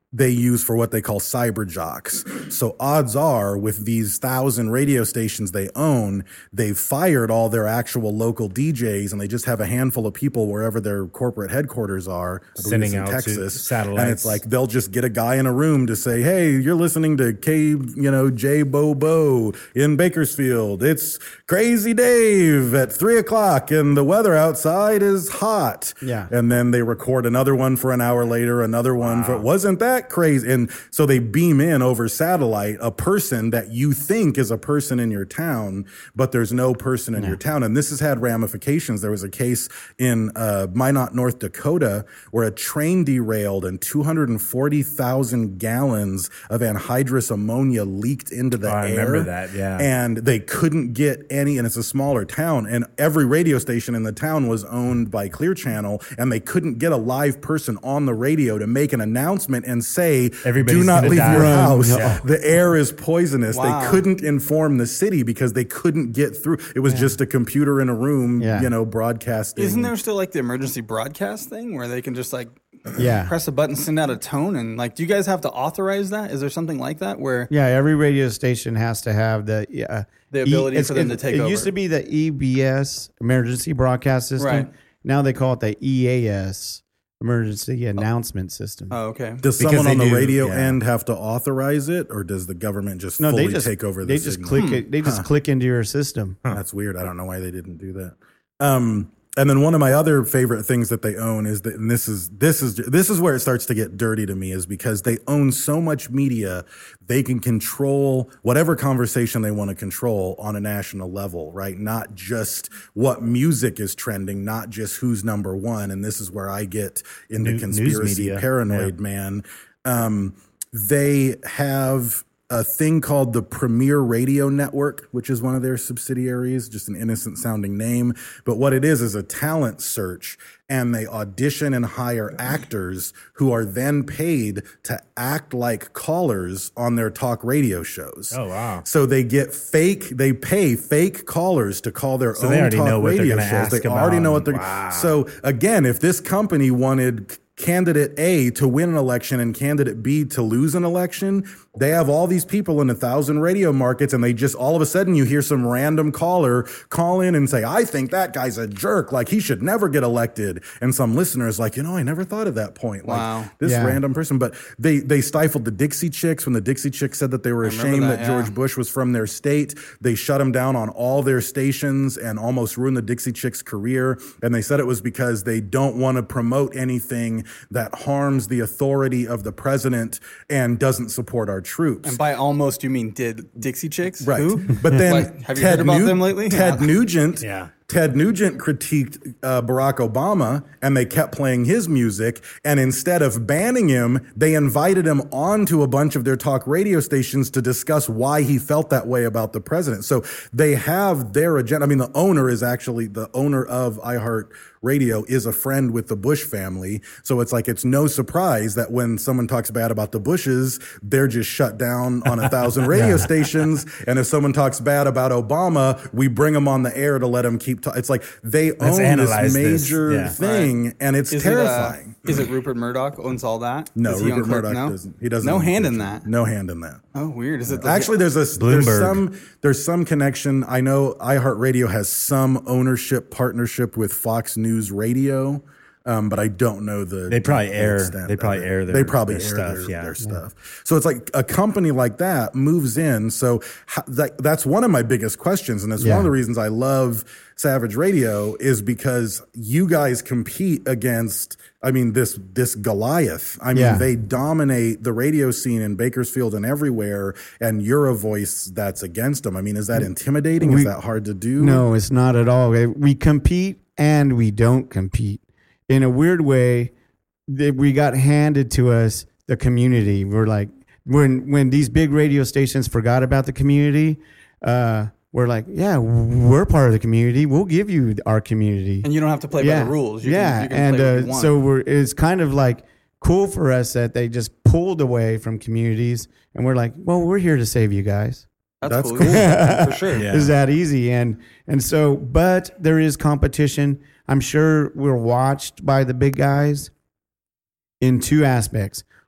they use for what they call cyber jocks. So odds are, with these thousand radio stations they own, they've fired all their actual local D Js, and they just have a handful of people wherever their corporate headquarters are, I believe Sending it's in out to Texas. satellites. And it's like they'll just get a guy in a room to say, "Hey, you're listening to K, you know, J Bobo in Bakersfield. It's Crazy Dave at three o'clock, and the weather outside is hot." Yeah. And then they record another one for an hour later, another one for wasn't that crazy. And so they beam in over satellite a person that you think is a person in your town, but there's no person in your town. And this has had ramifications. There was a case in uh, Minot, North Dakota, where a train derailed and two hundred forty thousand gallons of anhydrous ammonia leaked into the Oh, I air. remember that, yeah. And they couldn't get any, and it's a smaller town, and every radio station in the town was owned by Clear Channel, and they couldn't get a live person on the radio to make an announcement and say, Everybody's do not gonna leave die. your Run. house. Yeah. The air is poisonous. Wow. They couldn't inform the city because they couldn't get through. It was just a computer in a room, Yeah. you know, broadcasting. Isn't there still like the emergency broadcast thing where they can just like Yeah. press a button, send out a tone, and like, do you guys have to authorize that? Is there something like that where Yeah, every radio station has to have the uh, The ability it's- for them it, to take It over. used to be the E B S, Emergency Broadcast System. Right. Now they call it the E A S, Emergency Announcement System. Oh, okay. Does Because someone they on the do, radio yeah. end have to authorize it, or does the government just no, fully they just take over the They just signal? click it. They just click into your system. That's weird. I don't know why they didn't do that. Um, and then one of my other favorite things that they own is that, and this is this is this is where it starts to get dirty to me, is because they own so much media, they can control whatever conversation they want to control on a national level, right? Not just what music is trending, not just who's number one. And this is where I get into New- news conspiracy media. paranoid, Yeah. man. Um, they have a thing called the Premier Radio Network, which is one of their subsidiaries, just an innocent sounding name. But what it is is a talent search, and they audition and hire actors who are then paid to act like callers on their talk radio shows. Oh, wow. So they get fake, they pay fake callers to call their So own they already talk know what they're radio gonna shows. ask They about already know what they're. Wow. So again, if this company wanted candidate A to win an election and candidate B to lose an election, they have all these people in a thousand radio markets, and they just all of a sudden you hear some random caller call in and say, "I think that guy's a jerk, like he should never get elected." And some listener is like, you know, I never thought of that point. Wow. Like this Yeah. random person. But they they stifled the Dixie Chicks when the Dixie Chicks said that they were remember ashamed that, that, George yeah. Bush was from their state. They shut him down on all their stations and almost ruined the Dixie Chicks' career. And they said it was because they don't want to promote anything that harms the authority of the president and doesn't support our troops. And by almost, you mean did Dixie Chicks? Right. Who? But then Like, have you Ted heard about Nu- them lately? Ted Yeah. Nugent. Yeah. Ted Nugent critiqued uh, Barack Obama, and they kept playing his music. And instead of banning him, they invited him onto a bunch of their talk radio stations to discuss why he felt that way about the president. So they have their agenda. I mean, the owner is actually the owner of iHeart Radio is a friend with the Bush family. So it's like, it's no surprise that when someone talks bad about the Bushes, they're just shut down on a thousand radio stations. And if someone talks bad about Obama, we bring them on the air to let them keep talking. It's like they Let's own analyze this this. major Yeah. thing, and it's Is terrifying. It, uh, is it Rupert Murdoch owns all that? No, Is he on Rupert Click? Murdoch no? doesn't. He doesn't. No own hand in Click. that. No hand in that. Oh, weird. Is it the, Actually, there's a there's Bloomberg. some there's some connection. I know iHeartRadio has some ownership partnership with Fox News Radio, um, but I don't know the. They probably the air- extent they of probably it. air their- They probably their air stuff, their, yeah. their Yeah. stuff. So it's like a company like that moves in. So ho- that, that's one of my biggest questions, and it's Yeah. one of the reasons I love Savage Radio is because you guys compete against. I mean, this this Goliath. I mean, Yeah. they dominate the radio scene in Bakersfield and everywhere, and you're a voice that's against them. I mean, is that intimidating? We- is that hard to do? No, it's not at all. We compete and we don't compete. In a weird way, that we got handed to us the community. We're like, when when these big radio stations forgot about the community, uh, we're like, yeah, we're part of the community. We'll give you our community. and you don't have to play by the rules. You yeah, can, you can and play what uh, you want. so we're it's kind of like cool for us that they just pulled away from communities, and we're like, well, we're here to save you guys. that's, that's cool. cool. Yeah, for sure. Yeah. Is that easy? And and so, but there is competition. I'm sure we're watched by the big guys in two aspects.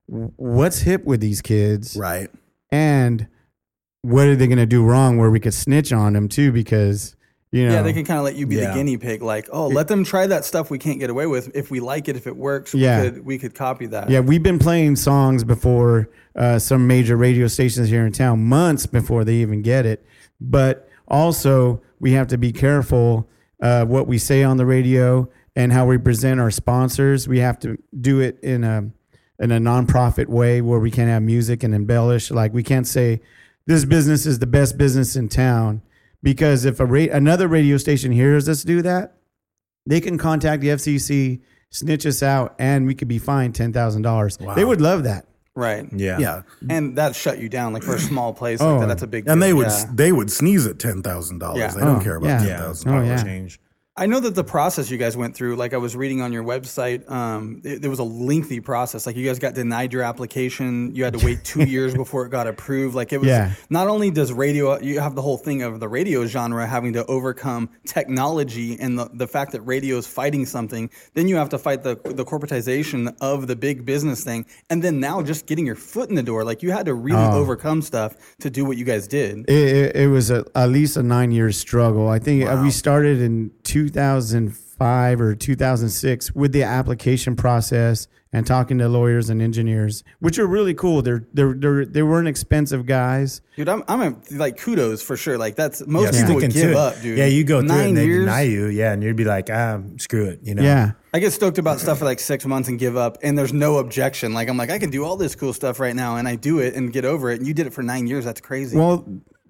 what's hip with these kids, Right. and what are they going to do wrong where we could snitch on them too, because you know Yeah, they can kind of let you be Yeah. the guinea pig. Like, oh, let them try that stuff we can't get away with. If we like it, if it works, Yeah. we could we could copy that. Yeah, we've been playing songs before uh, some major radio stations here in town months before they even get it. But also, we have to be careful uh, what we say on the radio and how we present our sponsors. We have to do it in a in a nonprofit way where we can have music and embellish. Like, we can't say this business is the best business in town, because if a ra- another radio station hears us do that, they can contact the F C C, snitch us out, and we could be fined ten thousand dollars. They would love that. Right. Yeah. Yeah. And that shut you down. Like for a small place Oh. like that, that's a big And deal. they would Yeah. they would sneeze at ten thousand dollars. Yeah. They don't Oh, care about yeah. ten Yeah. thousand Oh, dollars. yeah. Change. I know that the process you guys went through, like I was reading on your website, um, it, there was a lengthy process. Like you guys got denied your application. You had to wait two years before it got approved. Like it was Yeah. not only does radio, you have the whole thing of the radio genre having to overcome technology and the, the fact that radio is fighting something. Then you have to fight the, the corporatization of the big business thing. And then now just getting your foot in the door. Like you had to really Oh. overcome stuff to do what you guys did. It, it, it was a, at least a nine year struggle. I think uh we started in two thousand five or two thousand six with the application process and talking to lawyers and engineers, which are really cool. They're they're, they're they weren't expensive guys. Dude, I'm, I'm a, like kudos for sure. Like that's most Yeah, people would sticking to give it. up, dude. Yeah, you go through it Nine and they years. deny you. Yeah, and you'd be like, ah, screw it. You know. Yeah. I get stoked about stuff for like six months and give up, and there's no objection. Like I'm like, I can do all this cool stuff right now, and I do it and get over it. And you did it for nine years. That's crazy. Well,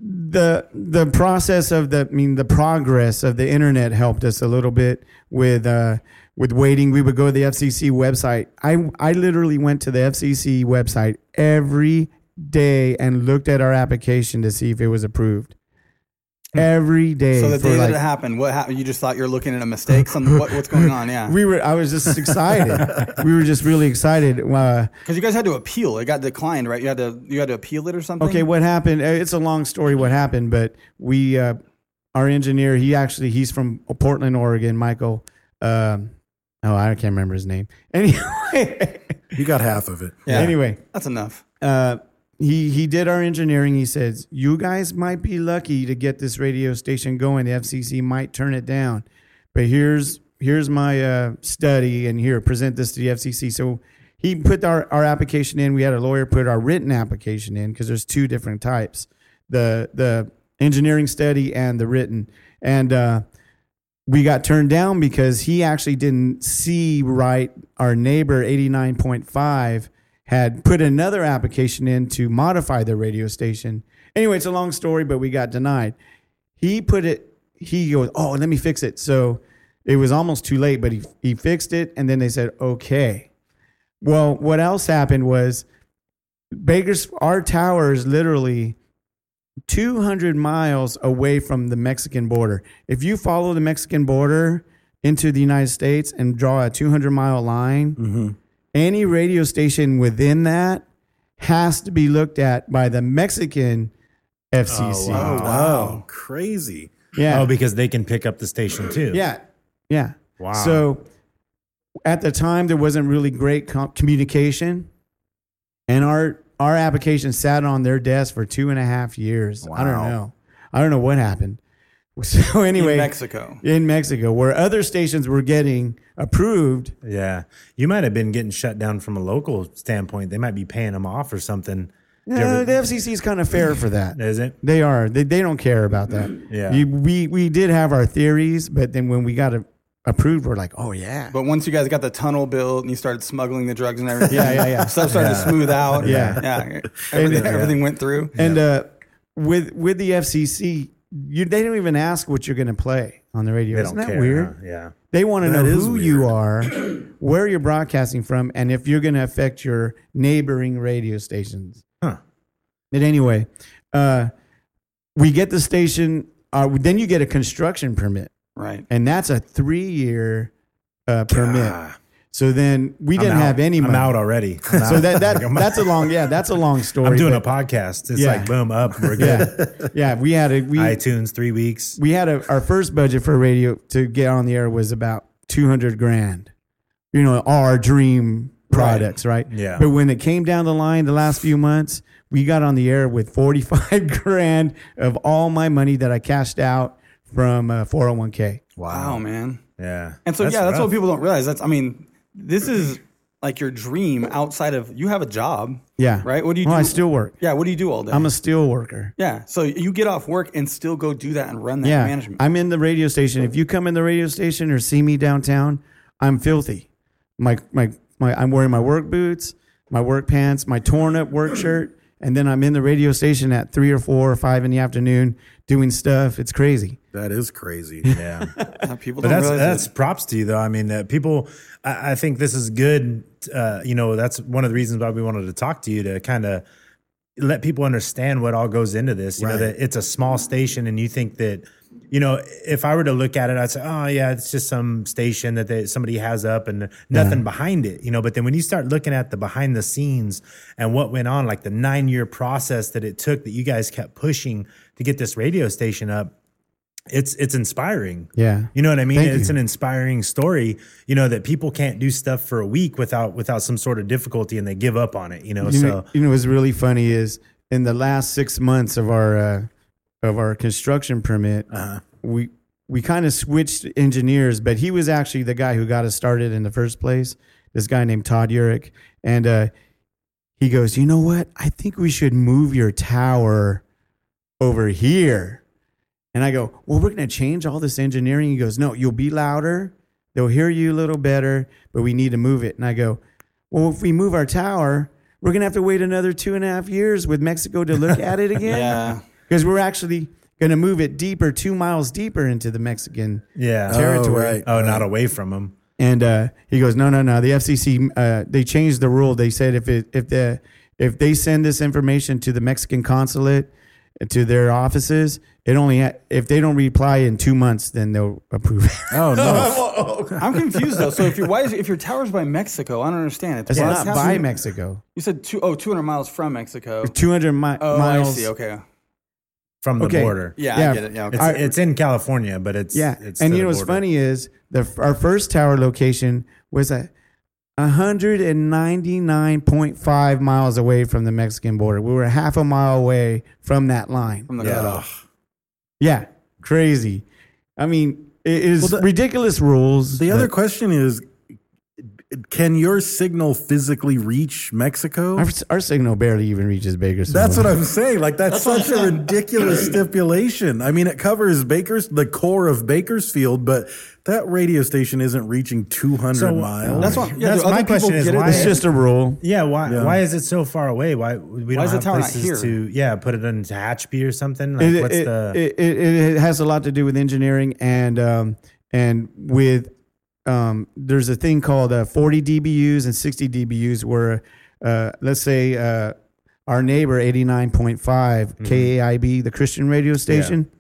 the the process of the I mean the progress of the internet helped us a little bit with uh, with waiting. We would go to the F C C website. I I literally went to the F C C website every day and looked at our application to see if it was approved. Every day. so the for day like- that it happened, what happened? You just thought you were looking at a mistake. Some what, what's going on? Yeah, we were. I was just excited. we were just really excited. Uh, because you guys had to appeal. It got declined, right? You had to you had to appeal it or something. Okay, what happened? uh, It's a long story what happened, but we, uh, our engineer, he actually, he's from Portland, Oregon, Michael. Um, oh, I can't remember his name. Anyway, You got half of it. Yeah. anyway, That's enough. uh, he he did our engineering. He says, you guys might be lucky to get this radio station going. The F C C might turn it down, but here's here's my uh, study, and here, present this to the F C C. So he put our, our application in. We had a lawyer put our written application in because there's two different types, the the engineering study and the written. And uh, we got turned down because he actually didn't see right. Our neighbor, eighty-nine point five, had put another application in to modify the radio station. Anyway, it's a long story, but we got denied. He put it, he goes, oh, let me fix it. So it was almost too late, but he, he fixed it. And then they said, okay. Well, what else happened was Baker's, our tower is literally two hundred miles away from the Mexican border. If you follow the Mexican border into the United States and draw a two hundred mile line, Mm-hmm. any radio station within that has to be looked at by the Mexican F C C. Oh, wow. Oh, wow. Crazy. Yeah. Oh, because they can pick up the station too. Yeah. Yeah. Wow. So at the time, there wasn't really great com- communication. And our, our application sat on their desk for two and a half years. I don't Wow. know. I don't know what happened. So anyway, In Mexico. in Mexico, where other stations were getting approved. Yeah. You might have been getting shut down from a local standpoint. They might be paying them off or something. Did you Uh, ever- the F C C is kind of fair for that. Is it? They are. They, they don't care about that. Yeah. You, we we did have our theories, but then when we got it approved, we're like, oh yeah. But once you guys got the tunnel built and you started smuggling the drugs and everything, Yeah, yeah, yeah. stuff started to smooth out. Yeah. yeah. Everything, And- everything went through. And uh, with with the F C C, you they don't even ask what you're going to play on the radio. They Isn't don't that care. weird? huh? Yeah. They want to That know is who weird. you are, where you're broadcasting from, and if you're going to affect your neighboring radio stations. Huh. But anyway, uh, we get the station. Uh, then you get a construction permit, Right. and that's a three-year uh, permit. Ah, So then we I'm didn't out. have any I'm money. out already. I'm So out. that, that I'm that's a long yeah that's a long story. I'm doing a but- podcast. It's Yeah. like boom up. We're good. yeah yeah we had a we iTunes three weeks. we had a our first budget for radio to get on the air was about two hundred grand. You know, our dream products, right? Yeah. But when it came down the line the last few months, we got on the air with forty-five grand of all my money that I cashed out from uh, four oh one k. Wow, man. Yeah. And so, yeah, that's rough. what people don't realize. That's, I mean, this is like your dream outside of, you have a job. Yeah. Right? What do you well, do? I still work. Yeah, what do you do all day? I'm a steel worker. yeah. So you get off work and still go do that and run that Yeah. management. I'm in the radio station. If you come in the radio station or see me downtown, I'm filthy. My my my I'm wearing my work boots, my work pants, my torn up work shirt, and then I'm in the radio station at three or four or five in the afternoon doing stuff. It's crazy. That is crazy. Yeah. Yeah, people But don't that's realize that's that. props to you though. I mean, uh, people. I, I think this is good. Uh, you know, that's one of the reasons why we wanted to talk to you, to kind of let people understand what all goes into this. You know, Right. that it's a small station, and you think that, you know, if I were to look at it, I'd say, oh yeah, it's just some station that they, somebody has up and nothing Yeah. behind it. You know, but then when you start looking at the behind the scenes and what went on, like the nine year process that it took, that you guys kept pushing to get this radio station up. It's it's inspiring. Yeah. You know what I mean? Thank It's you. an inspiring story, you know, that people can't do stuff for a week without without some sort of difficulty, and they give up on it, you know. You so know, you know what's really funny is in the last six months of our uh, of our construction permit, Uh-huh. we we kind of switched engineers, but he was actually the guy who got us started in the first place. This guy named Todd Urich, and uh, he goes, "You know what? I think we should move your tower over here." And I go, "Well, we're going to change all this engineering." He goes, "No, you'll be louder. They'll hear you a little better, but we need to move it." And I go, "Well, if we move our tower, we're going to have to wait another two and a half years with Mexico to look at it again." Yeah. Because we're actually going to move it deeper, two miles deeper into the Mexican yeah, territory. right. Oh, not away from them. And uh, he goes, "No, no, no. The F C C, uh, they changed the rule. They said if it, if the if they send this information to the Mexican consulate, to their offices, it only ha- if they don't reply in two months, then they'll approve it." Oh no! I'm confused though. So if your why is, if your tower's by Mexico, I don't understand. It's What's not by happening- Mexico. You said two oh two hundred miles from Mexico. two hundred mi- Oh, miles. I see. Okay. From the Okay. border. Yeah, Yeah. I get it. Yeah. Okay. It's, it's in California, but it's Yeah, It's and to you know the what's border. funny is the our first tower location was at one hundred ninety-nine point five miles away from the Mexican border. We were half a mile away from that line. From the Yeah. cutoff. Yeah, crazy. I mean, it is Well, the- ridiculous rules. The other but question is, can your signal physically reach Mexico? our, our signal barely even reaches Bakersfield. That's what I'm saying. Like that's, such a ridiculous stipulation. I mean, it covers Bakers, the core of Bakersfield, but that radio station isn't reaching two hundred So, miles. That's what. Yeah, That's do other my people question is get it? why- It's just a rule. Yeah, why Yeah. why is it so far away? Why we Why don't is the have tower not places here? to yeah put it into Hatchby or something? Like It, what's it, the it, it, it has a lot to do with engineering and um, and with um, there's a thing called uh, forty D B Us and sixty D B Us where uh, let's say uh, our neighbor eighty-nine point five K A I B, the Christian radio station,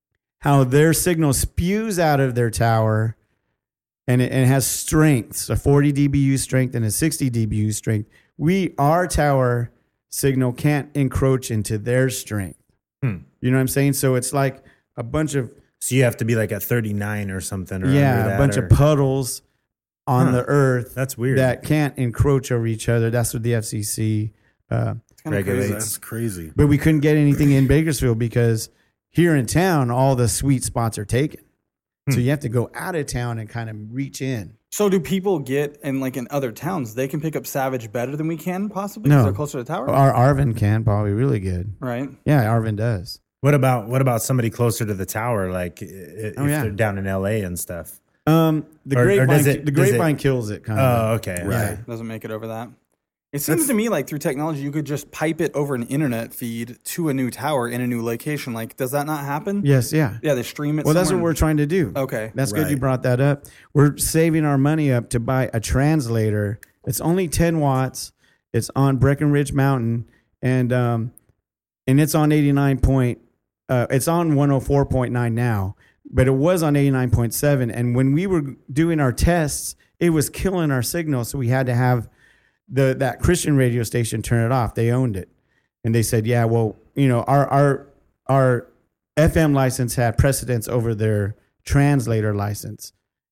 how their signal spews out of their tower and it, and it has strengths, a forty D B U strength and a sixty D B U strength. We, our tower signal can't encroach into their strength. Hmm. You know what I'm saying? So it's like a bunch of, so you have to be like at thirty-nine or something or under yeah, that, a bunch or- of puddles on Huh. the earth That's weird. that can't encroach over each other. That's what the F C C, uh, It's kinda crazy. regulates. That's crazy. but we couldn't get anything in Bakersfield because here in town, all the sweet spots are taken. Hmm. So you have to go out of town and kind of reach in. So do people get in like in other towns? They can pick up Savage better than we can possibly No. because they're closer to the tower, Our Arvin can probably really good. right? Yeah, Arvin does. What about what about somebody closer to the tower, like i- if Oh, yeah. they're down in L A and stuff? Um, the Or- or grapevine, does it- the does it- grapevine kills it kind Oh, of. okay, Yeah. right. Doesn't make it over that. It seems to me like through technology you could just pipe it over an internet feed to a new tower in a new location. Like, does that not happen? Yes, yeah. Yeah, they stream it. Well, that's what somewhere we're trying to do. Okay. That's good you Right. brought that up. We're saving our money up to buy a translator. It's only ten watts. It's on Breckenridge Mountain, and um, and it's on eighty-nine point. Uh, it's on one oh four point nine now, but it was on eighty-nine point seven. And when we were doing our tests, it was killing our signal, so we had to have the that Christian radio station turn it off. They owned it, and they said, "Yeah, well, you know, our our our F M license had precedence over their translator license."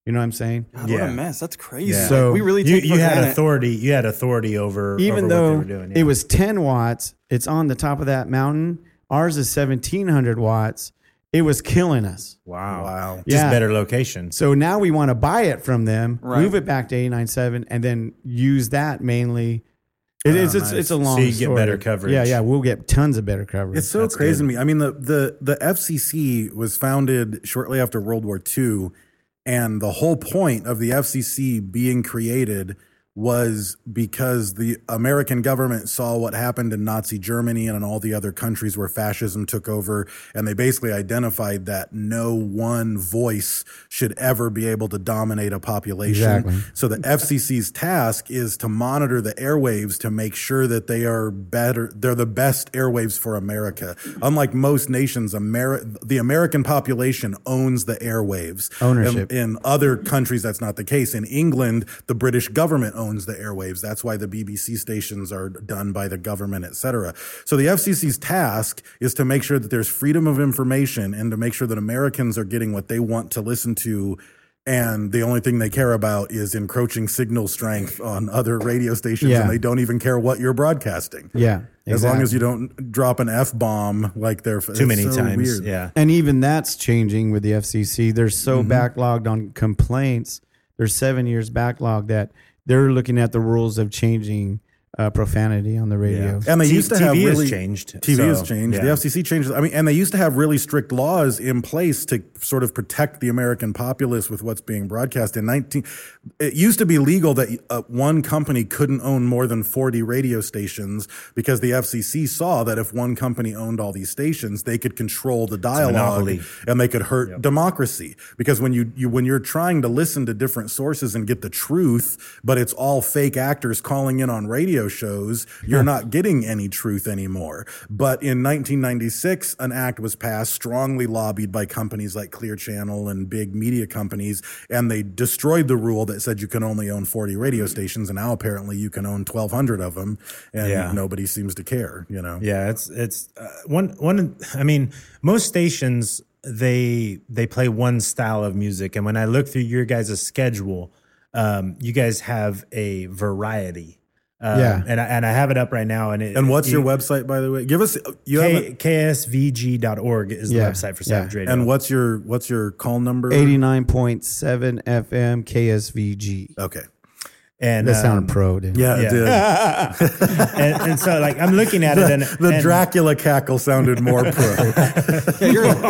You know what I'm saying? God, Yeah. what a mess. That's crazy. Yeah. So- Like, we really You, take you for had granted- authority. You had authority over Even over though what they were doing. it was ten watts, it's on the top of that mountain. Ours is seventeen hundred watts. It was killing us. wow, Wow. just Yeah. better locations. So now we want to buy it from them, Right. move it back to eighty-nine point seven, and then use that mainly. It is. It's, nice. it's a long. So you get story. better coverage. Yeah, yeah. We'll get tons of better coverage. It's so That's crazy good. to me. I mean, the, the, the F C C was founded shortly after World War Two, and the whole point of the F C C being created was because the American government saw what happened in Nazi Germany and in all the other countries where fascism took over, and they basically identified that no one voice should ever be able to dominate a population. Exactly. So the F C C's task is to monitor the airwaves to make sure that they are better. They're the best airwaves for America. Unlike most nations, Ameri- the American population owns the airwaves. Ownership. In, in other countries, that's not the case. In England, the British government owns the airwaves. That's why the B B C stations are done by the government, et cetera. So the F C C's task is to make sure that there's freedom of information and to make sure that Americans are getting what they want to listen to. And the only thing they care about is encroaching signal strength on other radio stations, Yeah. and they don't even care what you're broadcasting. yeah. As long exactly. as you don't drop an F bomb like they're Too many so times. Weird. Yeah. And even that's changing with the F C C. They're so Mm-hmm. backlogged on complaints. There's seven years backlog that they're looking at the rules of changing uh, profanity on the radio. And they T- used to T V have has really changed, T V so, has changed. The yeah. F C C changed. I mean, and they used to have really strict laws in place to sort of protect the American populace with what's being broadcast. In nineteen, it used to be legal that uh, one company couldn't own more than forty radio stations because the F C C saw that if one company owned all these stations, they could control the dialogue monopoly. and they could hurt democracy. Because when you, you when you're trying to listen to different sources and get the truth, but it's all fake actors calling in on radio shows, you're not getting any truth anymore. But in nineteen ninety-six, an act was passed, strongly lobbied by companies like Clear Channel and big media companies, and they destroyed the rule that said you can only own forty radio stations, and now apparently you can own twelve hundred of them, and Yeah. nobody seems to care, you know? Yeah, it's it's uh, one one. I mean, most stations they they play one style of music, and when I look through your guys' schedule, um, you guys have a variety. Um, Yeah. and I, and I have it up right now. And it, And what's you, your website, by the way? Give us you have K, a, K S V G dot org is the Yeah, website for yeah. Savage Radio. and what's your what's your call number? eighty-nine point seven F M K S V G. Okay. and That um, sounded pro, didn't it? Yeah, it Yeah. did. and, and so like I'm looking at it, and The and, Dracula cackle sounded more pro. Yeah,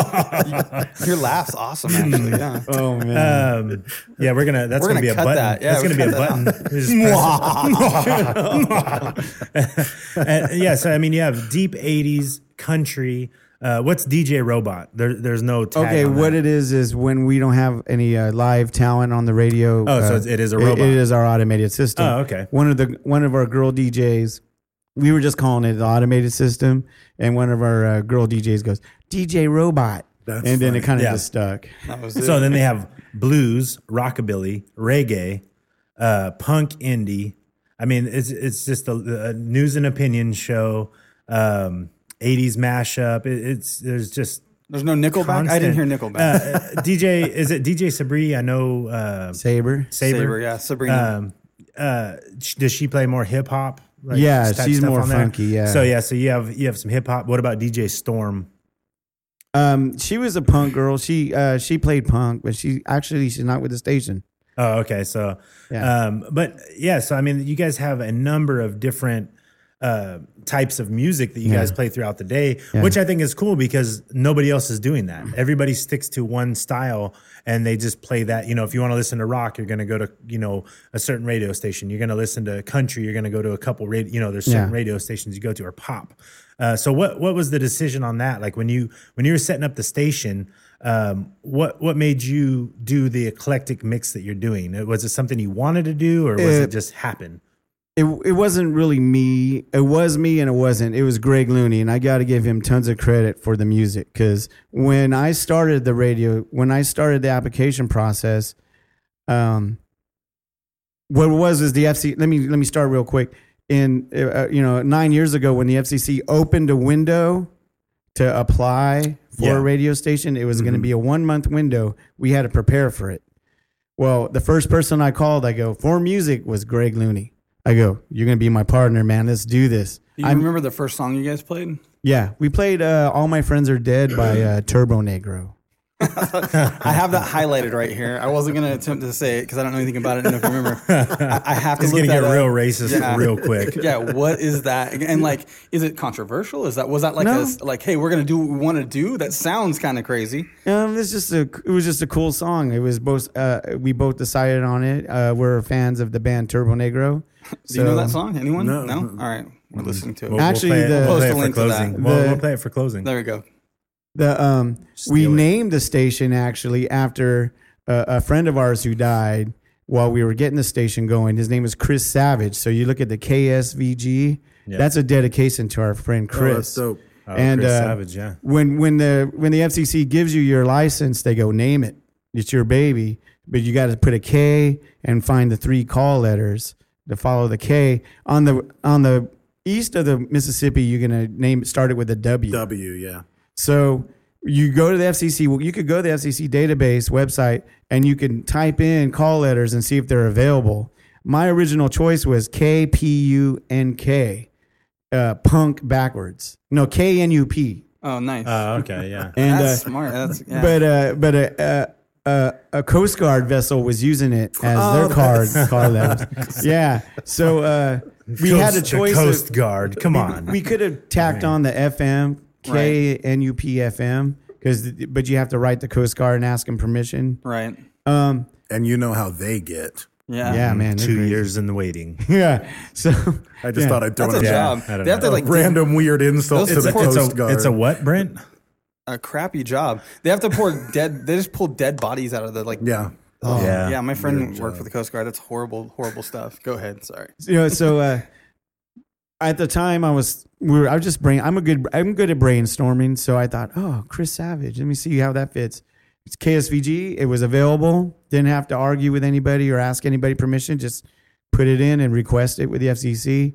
your, your laugh's awesome, actually. Yeah. Oh, man. Um, yeah, we're gonna. That's We're gonna, gonna be a cut button. that. Yeah, that's gonna be we'll a cut button. You just press- and, yeah, so I mean, you have deep eighties country. Uh, what's D J Robot? There, there's no tag. Okay, on what that. it is is when we don't have any uh, live talent on the radio. Oh, so uh, it's- it is a it- robot. It is our automated system. Oh, okay. One of the one of our girl D Js, we were just calling it the automated system, and one of our uh, girl D Js goes D J Robot, That's and then funny. it kind of Yeah. just stuck. That was it. So then they have blues, rockabilly, reggae, uh, punk, indie. I mean, it's it's just a, a news and opinion show. Um, eighties mashup. It, it's there's just There's no Nickelback? I didn't hear constant- Nickelback. Uh, D J is it D J Sabri? I know uh, Saber. Saber. Saber, yeah. Sabrina. Um, uh, sh- does she play more hip hop? Like, Yeah, type she's stuff more on there? funky, yeah. So yeah, so you have you have some hip hop. What about D J Storm? Um, she was a punk girl. She uh, she played punk, but she actually she's not with the station. Oh, okay. So, Yeah. um, but yeah, so I mean, you guys have a number of different uh, types of music that you Yeah. guys play throughout the day, Yeah. which I think is cool because nobody else is doing that. Everybody sticks to one style and they just play that. You know, if you want to listen to rock, you're going to go to, you know, a certain radio station. You're going to listen to country. You're going to go to a couple radio, you know, there's certain Yeah. radio stations you go to, or pop. Uh, so what, what was the decision on that? Like when you, when you were setting up the station, um, what, what made you do the eclectic mix that you're doing? Was it something you wanted to do, or was it, It- just happen? It it wasn't really me. It was me and it wasn't. It was Greg Looney, and I got to give him tons of credit for the music because when I started the radio, when I started the application process, um, what it was is the F C C. Let me let me start real quick. In uh, you know nine years ago, when the F C C opened a window to apply for Yeah. a radio station, it was going to be a one month window. We had to prepare for it. Well, the first person I called, I go, for music was Greg Looney. I go, you're going to be my partner, man. Let's do this. Do you I'm- remember the first song you guys played? Yeah, we played uh, All My Friends Are Dead by uh, Turbo Negro. I have that highlighted right here. I wasn't going to attempt to say it because I don't know anything about it. I don't know if you remember. I, I have to He's look gonna that get up. real racist Yeah. real quick. Yeah, what is that? And like, is it controversial? Is that was that like No. a like, hey, we're gonna do what we want to do? That sounds kind of crazy. Um, it's just a, it was just a cool song. It was both. Uh, we both decided on it. Uh, we're fans of the band Turbo Negro. Do you know that song? Anyone? No. No. All right, we're listening to it. We'll, Actually, we'll play, the- it, we'll Post play a it for link to that. closing. We'll, The- we'll play it for closing. There we go. The um, we Steal it. named the station actually after uh, a friend of ours who died while we were getting the station going. His name was Chris Savage. So you look at the K S V G. Yeah. That's a dedication to our friend Oh, Chris. that's dope. Oh, and Chris uh, Savage, yeah. when when the when the F C C gives you your license, they go name it. It's your baby, but you got to put a K and find the three call letters to follow the K. On the on the east of the Mississippi, you're gonna name it. Start it with a W. W, yeah. So you go to the F C C. Well, you could go to the F C C database website and you can type in call letters and see if they're available. My original choice was K P U N K, uh, punk backwards. No, K N U P. Oh, nice. Oh, okay, yeah. And That's uh, smart. That's yeah. but uh, but a, uh, uh, a Coast Guard vessel was using it as Oh, their card call letters. Yeah. So uh, we Coast, had a the choice. Coast of, Guard. Come on. We could have tacked on the F M, K N U P F M, because but you have to write the Coast Guard and ask them permission. right. Um, And you know how they get. Yeah. yeah, man. they're Two crazy. years in the waiting. Yeah. So I just yeah. thought I'd throw That's a in Yeah, job. I don't They have know. to like random weird insult Those- to the it's a- Coast It's a, Guard. it's a what, Brent? a crappy job. They have to pour dead. They just pull dead bodies out of the like. Yeah. Oh, Yeah. yeah. My friend Weird worked job. for the Coast Guard. That's horrible, horrible stuff. Go ahead. Sorry. you know, so uh, at the time I was we were I was just brain I'm a good I'm good at brainstorming, so I thought, oh, Chris Savage, let me see how that fits. It's K S V G, it was available, didn't have to argue with anybody or ask anybody permission, just put it in and request it with the F C C.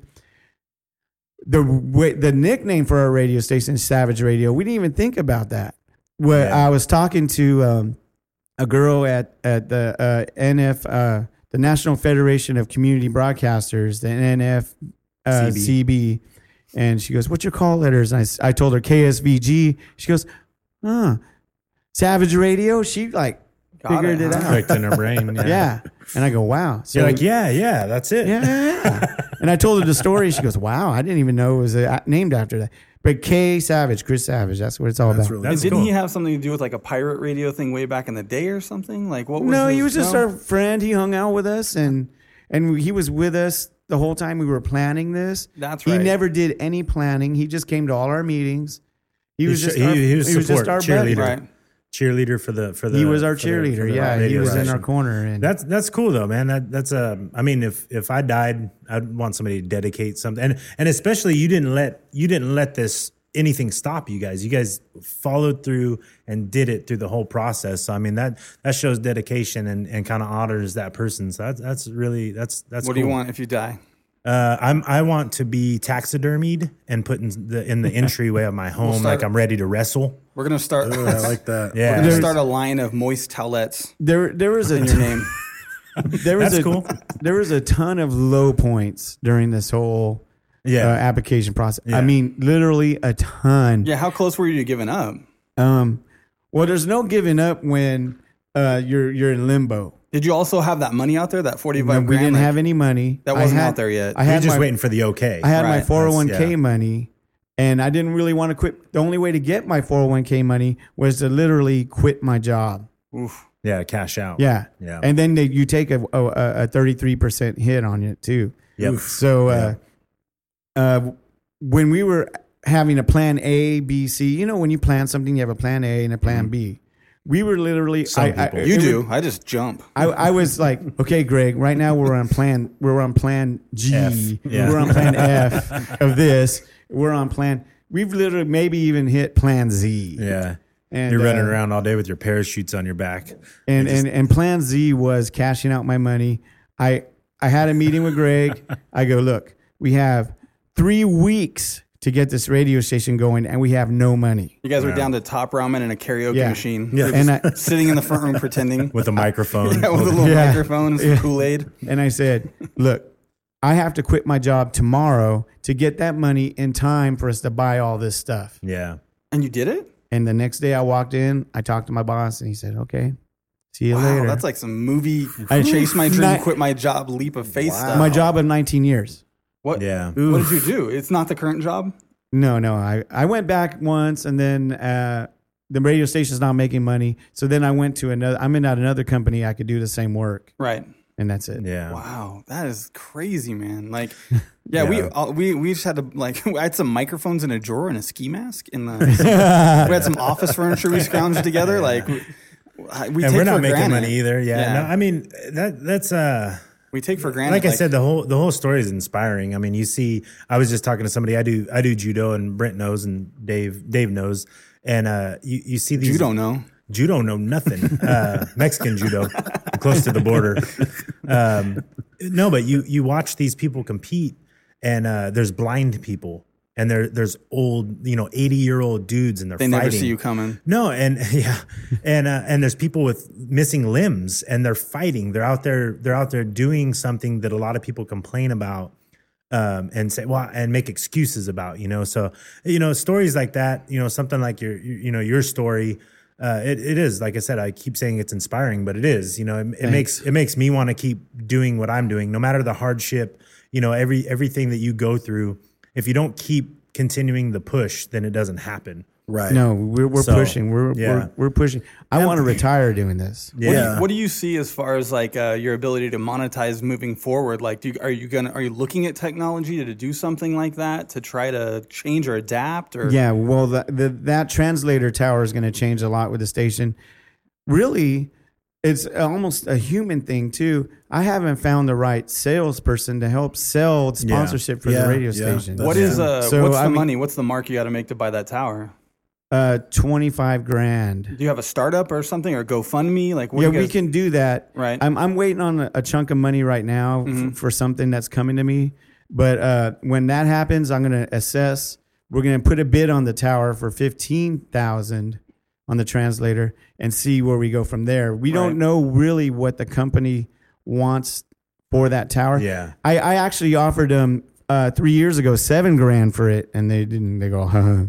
The way, the nickname for our radio station is Savage Radio. We didn't even think about that. When Yeah. I was talking to um, a girl at at the uh, N F, uh, the National Federation of Community Broadcasters, the N F uh, C B. C B, and she goes, "What's your call letters?" And I, s- I told her K S V G. She goes, "Huh, Savage Radio." She like Got figured it, it, huh? out. Clicked in her brain. Yeah. Yeah, and I go, "Wow." So You're like, yeah, yeah, that's it. yeah, yeah, yeah. And I told her the story. She goes, "Wow, I didn't even know it was uh, named after that." But K Savage, Chris Savage, that's what it's all That's about. really And That's didn't cool. he have something to do with like a pirate radio thing way back in the day or something? Like what was No, he his- was just no? our friend. He hung out with us, and and he was with us the whole time we were planning this. That's He right. never did any planning. He just came to all our meetings. He was He just sh- our, he- he was just support, our buddy. cheerleader. Right. Cheerleader for the for the. He was our for the- cheerleader. for the Yeah, he radio was in our station. corner. And That's that's cool though, man. That that's a. I mean, if if I died, I'd want somebody to dedicate something, and and especially you didn't let you didn't let this anything stop you guys. You guys followed through and did it through the whole process. So I mean that that shows dedication and, and kind of honors that person. So that's that's really that's that's. What do cool. you want if you die? Uh, I'm I want to be taxidermied and put in the in the entryway of my home, start- like I'm ready to wrestle. We're gonna start. Ooh, I like that. Yeah. We're gonna There's- start a line of moist towelettes there, there was a in your name. there was That's a, cool. There was a ton of low points during this whole Yeah. uh, application process. Yeah. I mean, literally a ton. Yeah, how close were you to giving up? Um, well, there's no giving up when uh, you're you're in limbo. Did you also have that money out there? That forty-five No, we grand? didn't Like, have any money. that I wasn't had- out there yet. I You're had just my, waiting for the okay. I had my Right. four oh one That's- k yeah. money, and I didn't really want to quit. The only way to get my four oh one k money was to literally quit my job. Oof. Yeah, cash out. Yeah, Yeah. and then they, you take a a thirty-three percent hit on it too. Yep. So, uh, uh, when we were having a plan A, B, C, you know, when you plan something, you have a plan A and a plan B. We were literally. Some I, I, people. You it do. was- I just jump. I, I was like, okay, Greg. Right now we're on plan. We're on plan G. F. Yeah. We're on plan F of this. We're on plan. We've literally maybe even hit plan Z. Yeah. And, You're running uh, around all day with your parachutes on your back. And and and plan Z was cashing out my money. I I had a meeting with Greg. I go, look, we have three weeks to get this radio station going, and we have no money. You guys were down to Top Ramen and a karaoke Yeah. machine. Yeah. You're And just I- sitting in the front room pretending. with a microphone. Yeah, with a little Yeah. microphone and some Yeah. Kool-Aid. And I said, look, I have to quit my job tomorrow to get that money in time for us to buy all this stuff. yeah. And you did it? And the next day I walked in, I talked to my boss, and he said, okay, see you Wow, later. that's like some movie I- chase my dream, Ni- quit my job, leap of faith stuff. my job of nineteen years. What? Yeah. What did you do? It's not the current job? No, no. I, I went back once, and then uh, the radio station's not making money. So then I went to another, I'm in at another company. I could do the same work, Right. and that's it. Yeah. Wow, that is crazy, man. Like, yeah, we uh, we we just had to like I had some microphones in a drawer and a ski mask in the. we had some office furniture we scrounged together. Like, we, we And take we're not for making granted. money either. Yeah. Yeah. No, I mean that that's uh We take for granted. like I said, the whole the whole story is inspiring. I mean, you see, I was just talking to somebody. I do I do judo, and Brent knows, and Dave Dave knows, and uh, you you see these. you don't know. Judo know nothing. Uh, Mexican judo, close to the border. Um, no, but you you watch these people compete, and uh, there's blind people, and there there's old, you know, eighty year old dudes, and they're They fighting. never see you coming. No, and yeah, and uh, and there's people with missing limbs, and they're fighting. They're out there. They're out there doing something that a lot of people complain about, um, and say, well, and make excuses about. You know, so you know, stories like that. You know, something like your, you know, your story. Uh, it it is, like I said. I keep saying it's inspiring, but it is. You know, it, it makes it makes me want to keep doing what I'm doing, no matter the hardship. You know, every everything that you go through. If you don't keep continuing the push, then it doesn't happen. Right. No, we're we're So, pushing. We're, yeah. we're we're pushing. I want to retire doing this. What, do Yeah. you, what do you see as far as like uh, your ability to monetize moving forward? Like, do you, are you gonna are you looking at technology to do something like that to try to change or adapt? Or Yeah, well, the, the, that translator tower is going to change a lot with the station. Really, it's almost a human thing too. I haven't found the right salesperson to help sell sponsorship for Yeah, the radio yeah. station. what is uh So, what's I the mean- money? What's the mark you got to make to buy that tower? Uh, twenty-five grand. Do you have a startup or something or GoFundMe? Like, what Yeah, do you we guys, can do that. Right. I'm I'm waiting on a, a chunk of money right now f- for something that's coming to me. But uh, when that happens, I'm going to assess. We're going to put a bid on the tower for fifteen thousand on the translator and see where we go from there. We Right. don't know really what the company wants for that tower. Yeah. I, I actually offered them uh, three years ago seven grand for it, and they didn't. They go, huh?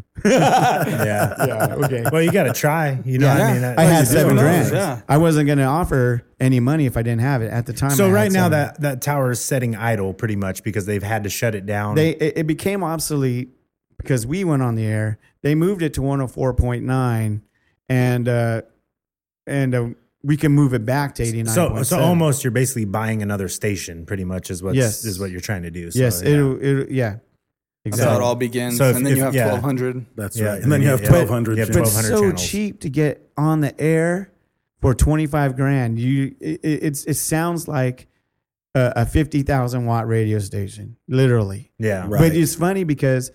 Yeah. Yeah, okay. Well, you got to try. You know, Yeah. I mean, I had seven knows? grand. Yeah. I wasn't going to offer any money if I didn't have it at the time. So I had right now seven. that that tower is setting idle pretty much because they've had to shut it down. they it, it became obsolete because we went on the air. They moved it to one oh four point nine, and uh, and uh, we can move it back to eighty nine. so so almost you're basically buying another station. Pretty much is what Yes. is what you're trying to do. So, yes, yeah. it'll, it'll yeah, That's how exactly. it all begins. So if- and then if- you have yeah. twelve hundred. That's Yeah, right. And then you have yeah. twelve hundred. You have But twelve hundred so channels. cheap to get on the air for twenty five grand. You it, it- it's it sounds like a, a fifty thousand watt radio station, literally. Yeah. Right. But it's funny because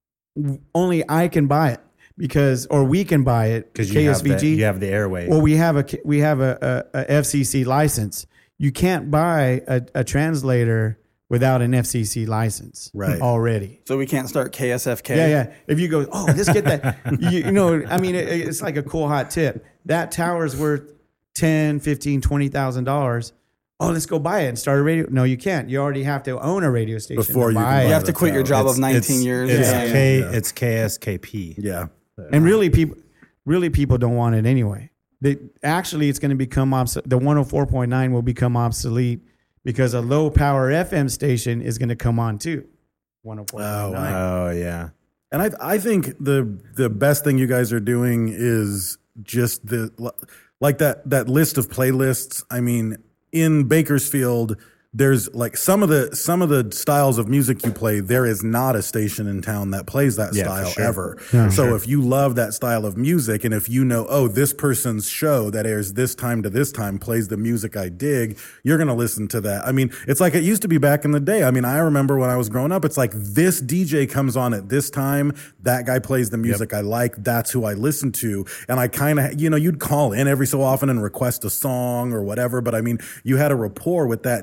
only I can buy it because, or we can buy it Because you have K S V G. the, you have the airway. Well, we have a we have a, a, a F C C license. You can't buy a, a translator without an F C C license, Right. Already. So we can't start K S F K. Yeah, yeah. If you go, oh, let's get that. you, you know, I mean, it, it's like a cool hot tip. That tower's worth ten, fifteen, twenty thousand dollars. Oh, let's go buy it and start a radio. No, you can't. You already have to own a radio station Before to you can buy buy You it. have to quit your job of nineteen It's- years. It's Yeah, yeah. K. yeah. It's K S K P. Yeah. And really, people, really, people don't want it anyway. They actually, it's going to become obsolete. The one oh four point nine will become obsolete because a low power F M station is going to come on too. one oh four point nine. Oh, wow. Oh yeah. And I I think the the best thing you guys are doing is just the like that that list of playlists. I mean, in Bakersfield, there's like some of the some of the styles of music you play. There is not a station in town that plays that Yeah, for style sure. ever. Yeah, so if you love that style of music, and if you know, oh, this person's show that airs this time to this time plays the music I dig, you're gonna listen to that. I mean, it's like it used to be back in the day. I mean, I remember when I was growing up, it's like this D J comes on at this time, that guy plays the music I like, that's who I listen to. And I kind of, you know, you'd call in every so often and request a song or whatever, but I mean, you had a rapport with that D J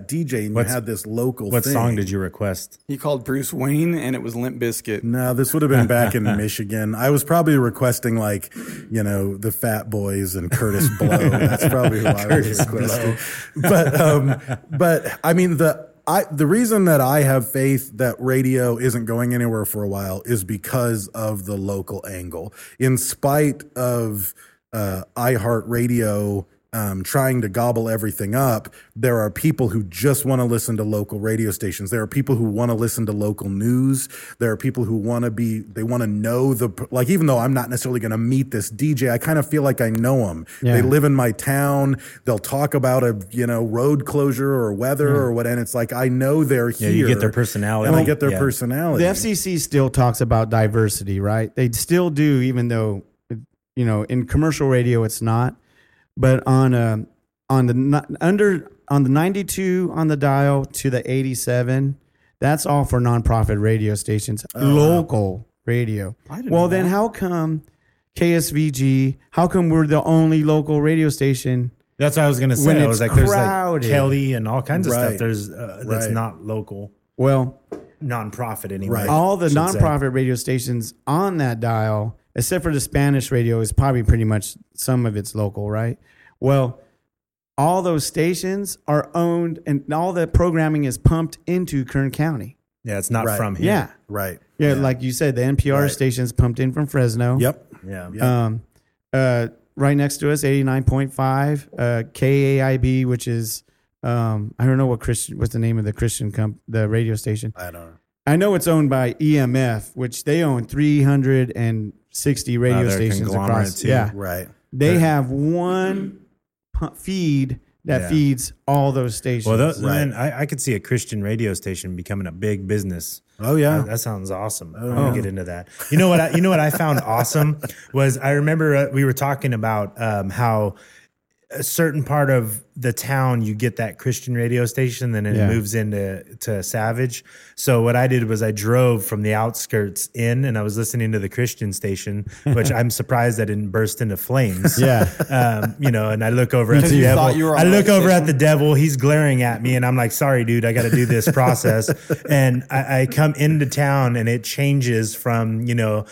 day, and What's- you had this local. What thing. song did you request? He called Bruce Wayne, and it was Limp Bizkit. No, this would have been back in Michigan. I was probably requesting like, you know, the Fat Boys and Curtis Blow. That's probably who I was requesting. But, um, but I mean, the I the reason that I have faith that radio isn't going anywhere for a while is because of the local angle. In spite of uh, iHeartRadio um, trying to gobble everything up, there are people who just want to listen to local radio stations. There are people who want to listen to local news. There are people who want to be, they want to know the, like, even though I'm not necessarily going to meet this D J, I kind of feel like I know them. Yeah. They live in my town. They'll talk about a, you know, road closure or weather or what. And it's like, I know they're Yeah, here. you get their personality. And I get their Yeah. personality. The F C C still talks about diversity, right? They still do, even though, you know, in commercial radio it's not. But on a on the n- under on the ninety-two on the dial to the eighty-seven, that's all for nonprofit radio stations, local radio. I didn't Well, know then that. how come K S V G? How come we're the only local radio station? That's what I was gonna say. When I was it's like, there's like crowded. Kelly and all kinds of Right. stuff. There's uh, that's Right. not local, Well, nonprofit anyway. Right. all the should say. nonprofit radio stations on that dial, except for the Spanish radio, is probably pretty much some of it's local, right? Well, all those stations are owned, and all the programming is pumped into Kern County. Yeah, it's not Right. from here. Yeah. Right. yeah, like you said, the N P R Right. station's pumped in from Fresno. Yep. Yeah. Yeah. Um, uh, right next to us, eighty-nine point five, uh, K A I B, which is um, I don't know what Christian, what's the name of the Christian comp, the radio station. I don't know. I know it's owned by E M F, which they own three hundred sixty radio they're a stations conglomerate across. too. Yeah, Right. they have one pu- feed that Yeah. feeds all those stations. Well, those, Right. man, I, I could see a Christian radio station becoming a big business. Oh, yeah. That, that sounds awesome. I'm gonna get into that. You know what? I, you know what I found awesome was I remember uh, we were talking about um, how a certain part of the town you get that Christian radio station, then it Yeah. moves into to Savage. So what I did was I drove from the outskirts in, and I was listening to the Christian station, which I'm surprised I didn't burst into flames. Yeah. um, you know, and I look over at the Because you devil. thought you were on I the look right over at station? the devil. He's glaring at me, and I'm like, "Sorry, dude, I got to do this process." And I, I come into town, and it changes from you know,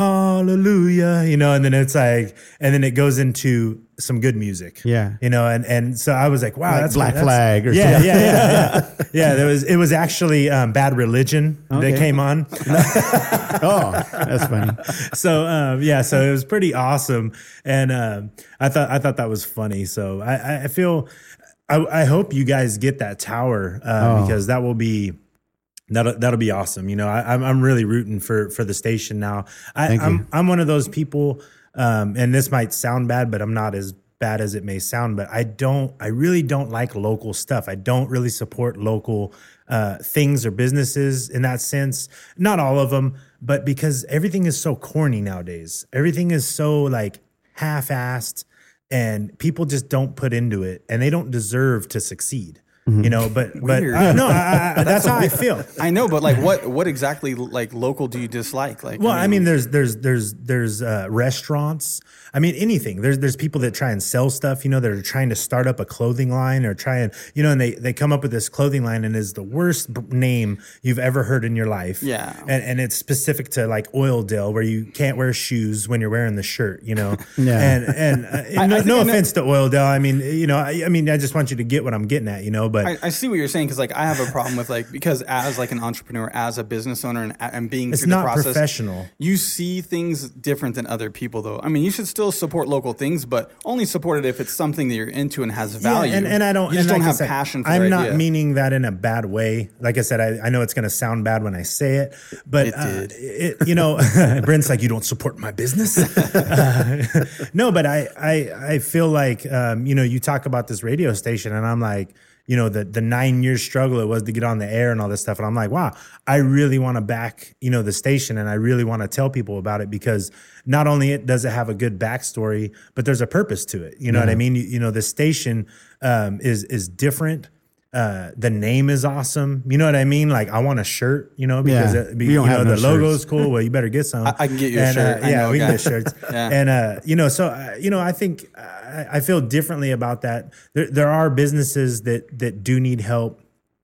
hallelujah, you know, and then it's like, and then it goes into some good music, Yeah. you know, and and so I was like, "Wow, Like that's Black that's- Flag or yeah, something. yeah, yeah, yeah, yeah." There was it was actually um, Bad Religion Okay. that came on. Oh, that's funny. So um, yeah, so it was pretty awesome, and um, I thought I thought that was funny. So I, I- I feel I, I hope you guys get that tower uh, Oh. because that will be that'll that'll be awesome. You know, I, I'm I'm really rooting for for the station now. I, Thank you. I'm I'm one of those people, um, and this might sound bad, but I'm not as bad as it may sound. But I don't, I really don't like local stuff. I don't really support local uh, things or businesses in that sense. Not all of them, but because everything is so corny nowadays. Everything is so like half-assed, and people just don't put into it, and they don't deserve to succeed. You know, but but Weird. uh, no, I, I, that's how I feel. I know, but like, what what exactly like local do you dislike? Like, Well, I mean, there's there's there's there's uh, restaurants. I mean, anything. There's there's people that try and sell stuff. You know, that are trying to start up a clothing line or try and you know, and they they come up with this clothing line and is the worst b- name you've ever heard in your life. Yeah. and and it's specific to like Oildale, where you can't wear shoes when you're wearing the shirt. You know, Yeah. and and uh, I no, think no I know- offense to Oildale. I mean, you know, I, I mean, I just want you to get what I'm getting at. You know, but I, I see what you're saying because like I have a problem with like because as like an entrepreneur, as a business owner, and, and being it's through the not process, professional. you see things different than other people. Though I mean, you should still support local things, but only support it if it's something that you're into and has value. Yeah, and, and I don't, you just and don't like I have said, passion. For I'm the not idea. meaning that in a bad way. Like I said, I, I know it's going to sound bad when I say it, but It uh, did. it, you know, Brent's like, you don't support my business. Uh, no, but I, I, I feel like, um, you know, you talk about this radio station, and I'm like, you know, the the nine year struggle it was to get on the air and all this stuff. And I'm like, wow, I really want to back, you know, the station, and I really want to tell people about it because not only it does it have a good backstory, but there's a purpose to it. You know what I mean? You, you know, the station um, is is different. Uh, the name is awesome. You know what I mean? Like I want a shirt, you know, because Yeah. it, be, We you don't know, have the no logo's shirts. cool. Well, you better get some. I- I can get you a And, shirt. Uh, I yeah, know a we can guy. get shirts. Yeah. And, uh, you know, so, uh, you know, I think I, I feel differently about that. There, there are businesses that, that do need help.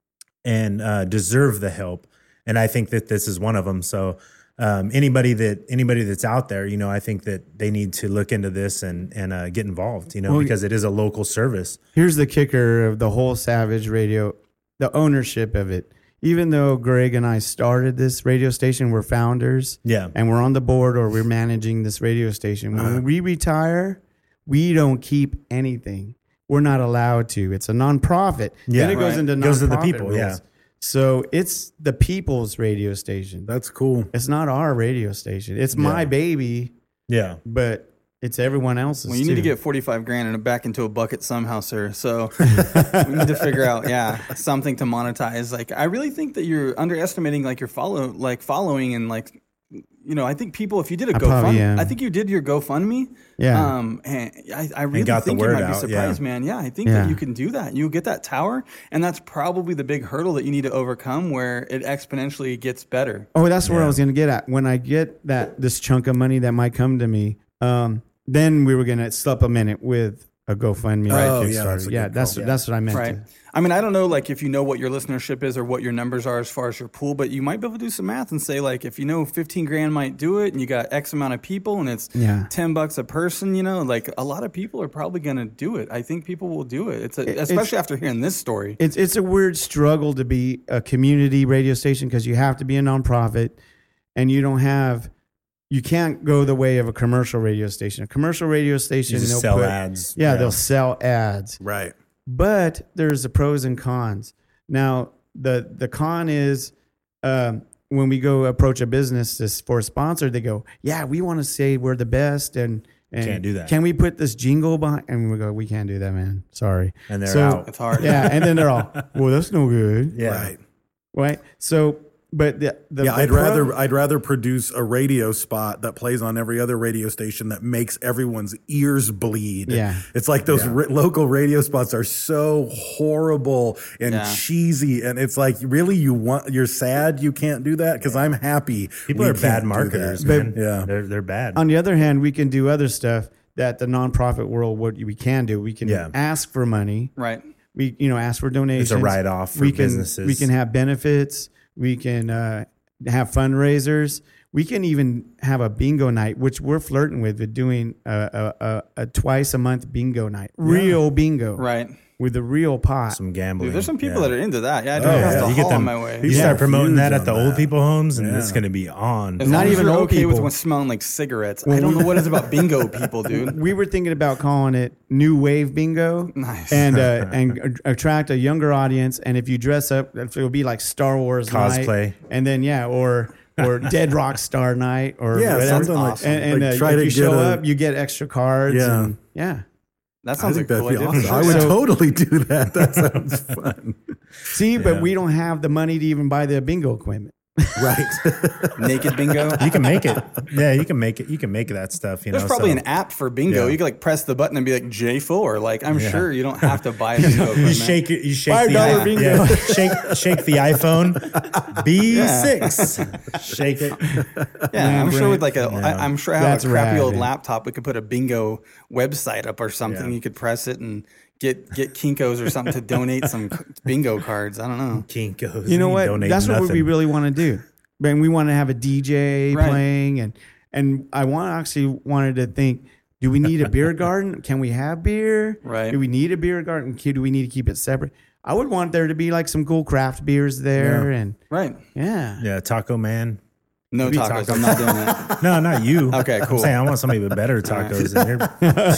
and uh, deserve the help. And I think that this is one of them. So um, anybody that anybody that's out there, you know, I think that they need to look into this and and uh, get involved, you know, Well, because it is a local service. Here's the kicker of the whole Savage Radio, the ownership of it. Even though Greg and I started this radio station, we're founders, Yeah. and we're on the board or we're managing this radio station. When Uh-huh. we retire, we don't keep anything. We're not allowed to. It's a nonprofit. Yeah. Then it goes Right. into nonprofit Goes to the people, rules. yeah. So it's the people's radio station. That's cool. It's not our radio station. It's my Yeah. baby, Yeah. but it's everyone else's. Well, you need to too. get forty-five grand and back into a bucket somehow, sir. So we need to figure out, yeah, something to monetize. Like, I really think that you're underestimating like your follow, like following and like, you know, I think people, if you did a I probably GoFundMe, am. I think you did your GoFundMe. Yeah. Um, and I, I really got the think you word might be out, surprised, yeah. man. Yeah, I think Yeah. that you can do that. You get that tower, and that's probably the big hurdle that you need to overcome, where it exponentially gets better. Oh, that's where I Yeah. was going to get at. When I get that this chunk of money that might come to me, um, then we were going to supplement it with a GoFundMe. Right. or Oh, yeah, Kickstarter. that's a yeah, good that's call. that's what I meant. Right. To. I mean, I don't know, like, if you know what your listenership is or what your numbers are as far as your pool, but you might be able to do some math and say, like, if you know fifteen grand might do it and you got X amount of people and it's Yeah. ten bucks a person, you know, like, a lot of people are probably going to do it. I think people will do it. It's a, It- especially it's- after hearing this story. It's it's a weird struggle to be a community radio station because you have to be a nonprofit, and you don't have. You can't go the way of a commercial radio station. A commercial radio station, You just they'll sell put- ads. Yeah, Yeah. they'll sell ads. Right. But there's the pros and cons. Now, the the con is um, when we go approach a business this, for a sponsor, they go, "Yeah, we want to say we're the best," and, and Can't do that. Can we put this jingle behind? And we go, "We can't do that, man. Sorry." And they're So- out. It's hard. Yeah, and then they're all, "Well, that's no good." Yeah. Right. Right. So, but the, the Yeah, the I'd pro- rather I'd rather produce a radio spot that plays on every other radio station that makes everyone's ears bleed. Yeah. It's like those ri- local radio spots are so horrible and Yeah. cheesy, and it's like, really, you want you're sad you can't do that because I'm happy. People we are can't bad do marketers, that. man. Yeah. They're they're bad. On the other hand, we can do other stuff that the nonprofit world, what we can do, we can Yeah. ask for money. Right. We, you know, ask for donations. write-off for we can, businesses. We can have benefits. We can uh, have fundraisers. We can even have a bingo night, which we're flirting with, with doing a, a, a, a twice a month bingo night, real bingo, Right. with a real pot. Some gambling. Dude, there's some people yeah. that are into that. Yeah, I Oh, don't have yeah. to You get haul them- on my way. You Yeah, start promoting huge that at on the old that. people homes, and Yeah. it's going to be on. As Not long as even you're old okay with people. what's smelling like cigarettes. I don't know what it is about bingo people, dude. We were thinking about calling it New Wave Bingo, Nice. and uh, and attract a younger audience. And if you dress up, it'll be like Star Wars Cosplay. night, and then yeah, or or Dead Rock Star night, or Yeah, whatever. something like- And, and like uh, try if to you get show a- up, you get extra cards. Yeah. and, yeah. That I sounds think like a that'd cool be idea. awesome. for I would sure. totally do that. That sounds fun. See, but Yeah. we don't have the money to even buy the bingo equipment. Right. Naked bingo. You can make it. Yeah, you can make it. You can make that stuff. You There's know, probably so- an app for bingo. Yeah. You can like press the button and be like J four. Like, I'm Yeah. sure you don't have to buy bingo equipment. You shake it. You shake Five the dollar i- bingo. Yeah, shake shake the iPhone. B six. Shake it. Yeah, I'm sure with like a, Yeah. I, I'm sure I have That's a crappy rad, old man. laptop. We could put a bingo website up or something. Yeah. You could press it and get get Kinkos or something to donate some c- bingo cards. I don't know. Kinkos. You know what? donate That's what we nothing. really want to do. Man, we want to have a D J Right. playing, and and I want actually wanted to think: do we need a beer garden? Can we have beer? Right. Do we need a beer garden? Do we need to keep it separate? I would want there to be like some cool craft beers there, Yeah. and Right. yeah, Yeah, Taco Man. No Be tacos. taco. I'm not doing that. No, not you. Okay, cool. I'm saying I want somebody with better tacos in here.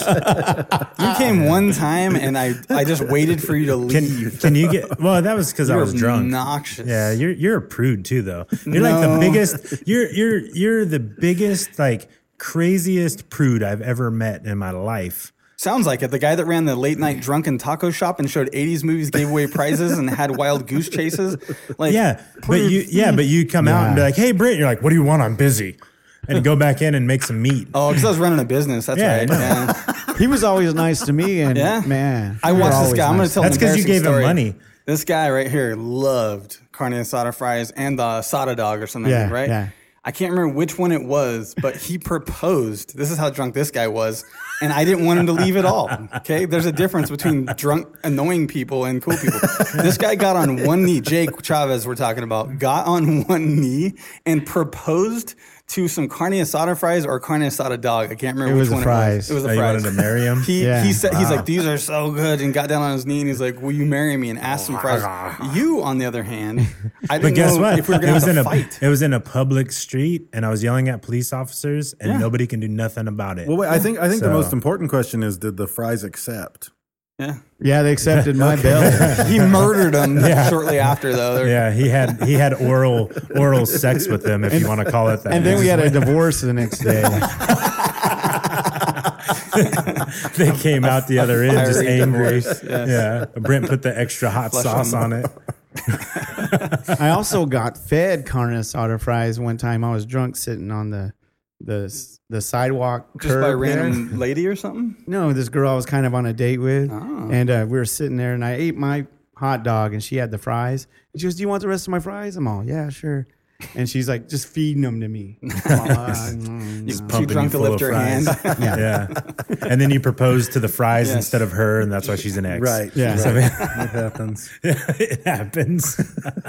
You came one time and I, I just waited for you to leave. Can can you get? Well, that was because I You're was drunk. obnoxious. Yeah, you're you're a prude too, though. You're like the No. biggest. You're you're you're the biggest, like craziest prude I've ever met in my life. Sounds like it. The guy that ran the late night drunken taco shop and showed eighties movies, gave away prizes, and had wild goose chases. Like, Yeah, but you yeah, but you come out and be like, "Hey, Britt," you're like, "What do you want? I'm busy," and go back in and make some meat. oh, because I was running a business. That's Yeah, I right. know. Yeah. he was always nice to me, and Yeah? man, I you were watched this always guy. I'm going nice. to tell That's an 'cause you embarrassing gave him story. money. This guy right here loved carne asada fries and the asada dog or something, Yeah, right? yeah. I can't remember which one it was, but he proposed. This is how drunk this guy was. and I didn't want him to leave at all. Okay, there's a difference between drunk, annoying people and cool people. This guy got on one knee. Jake Chavez, we're talking about, got on one knee and proposed to some carne asada fries or carne asada dog. I can't remember It which was the one fries. it was. It was Oh, the you fries. wanted to marry him? He Yeah. he said he's Wow. like, these are so good, and got down on his knee and he's like, will you marry me? And asked some fries. You, on the other hand, I But didn't guess know what? if we were it gonna was have in to a fight. it was in a public street, and I was yelling at police officers, and Yeah. nobody can do nothing about it. Well, wait, I think I think the So- most important question is: did the fries accept? Yeah, Yeah, they accepted my bill. he murdered him shortly after though. They're- Yeah, he had he had oral oral sex with them, if you want to call it that. And then we had a divorce the next day. They came out the other end just Fiery angry. divorce, yes. Yeah, Brent put the extra hot Flush sauce on on it. I also got fed carne asada fries one time. I was drunk sitting on the the the sidewalk Just curb by a there. random lady or something. No, this girl I was kind of on a date with, Oh. and uh, we were sitting there, and I ate my hot dog, and she had the fries. And she goes, "Do you want the rest of my fries?" I'm all, "Yeah, sure." And she's like, just feeding them to me. You're too pumping drunk you to full lift of your fries. hand. Yeah. And then you proposed to the fries Yes. instead of her, and that's why she's an ex. Right. Yeah. right. So, It happens. it happens.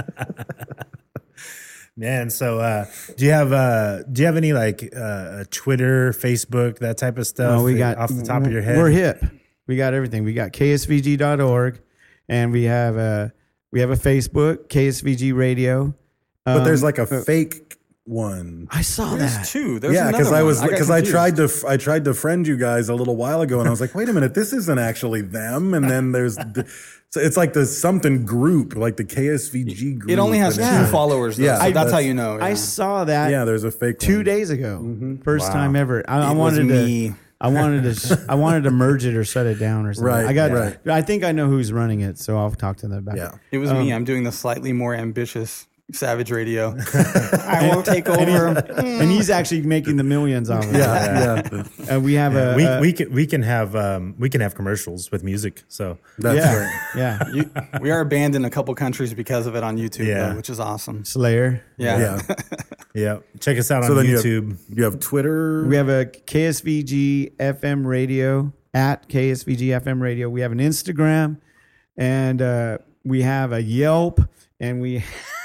Man, so uh, do you have uh, do you have any like uh, Twitter, Facebook, that type of stuff? No, we got off the top of your head. We're hip. We got everything. We got K S V G dot org, and we have a we have a Facebook, K S V G Radio. But there's Um, like a fake one. I saw There's that. two. There's Yeah, because another I one. was got because I confused. tried to f- I tried to friend you guys a little while ago, and I was like, wait a minute, this isn't actually them. And then there's the, so it's like the something group, like the K S V G group. It only has and two it's- followers, though, Yeah, so that's, that's- how you know. Yeah. I saw that. Yeah, there's a fake two one. days ago. First Wow. time ever. I, I It was wanted to. me. I wanted to. sh- I wanted to merge it or shut it down or something. Right, I got. right. I think I know who's running it, so I'll talk to them about Yeah. it. It was Um, me. I'm doing the slightly more ambitious Savage Radio. I won't take over. And he's actually making the millions off of it. Yeah, yeah, Uh, we have a. we uh, we can we can have um, we can have commercials with music. So that's yeah, right. yeah. You, we are banned in a couple countries because of it on YouTube, Yeah. though, which is awesome. Slayer. Yeah. Yeah. yeah, check us out So on then you YouTube. have, you have Twitter. We have a K S V G F M radio at K S V G F M radio. We have an Instagram, and uh, we have a Yelp, and we.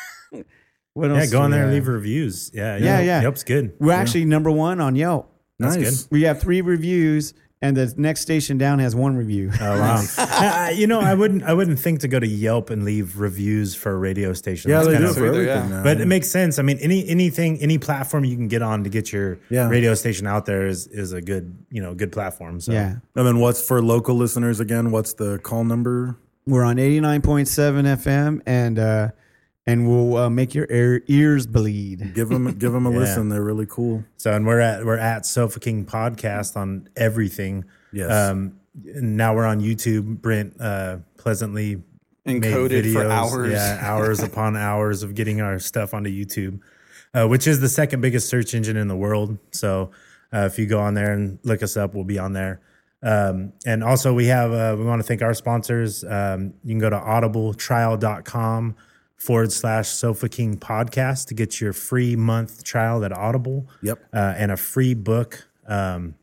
What else? Yeah, go do on we there and have? leave reviews. Yeah, Yeah, yeah. Yelp's good. We're actually number one on Yelp. That's nice. good. We have three reviews, and the next station down has one review. Oh wow! I- I- you know, I wouldn't I wouldn't think to go to Yelp and leave reviews for a radio station. Yeah, That's they kind do of- it for either, everything yeah. now. But it makes sense. I mean, any anything, any platform you can get on to get your Yeah. radio station out there is is a good you know good platform. So Yeah. And then what's for local listeners again? What's the call number? We're on eighty-nine point seven F M, and uh, and we'll uh, make your ear, ears bleed. Give them give them a Yeah. listen. They're really cool. So and we're at we're at Sofa King Podcast on everything. Yes. Um, and now we're on YouTube. Brent uh, pleasantly made Encoded for videos. hours. Yeah, hours upon hours of getting our stuff onto YouTube, uh, which is the second biggest search engine in the world. So uh, if you go on there and look us up, we'll be on there. Um, and also we have uh, we want to thank our sponsors. Um, you can go to audibletrial.com forward slash Sofa King podcast to get your free month trial at Audible. Yep. Uh, and a free book. Um,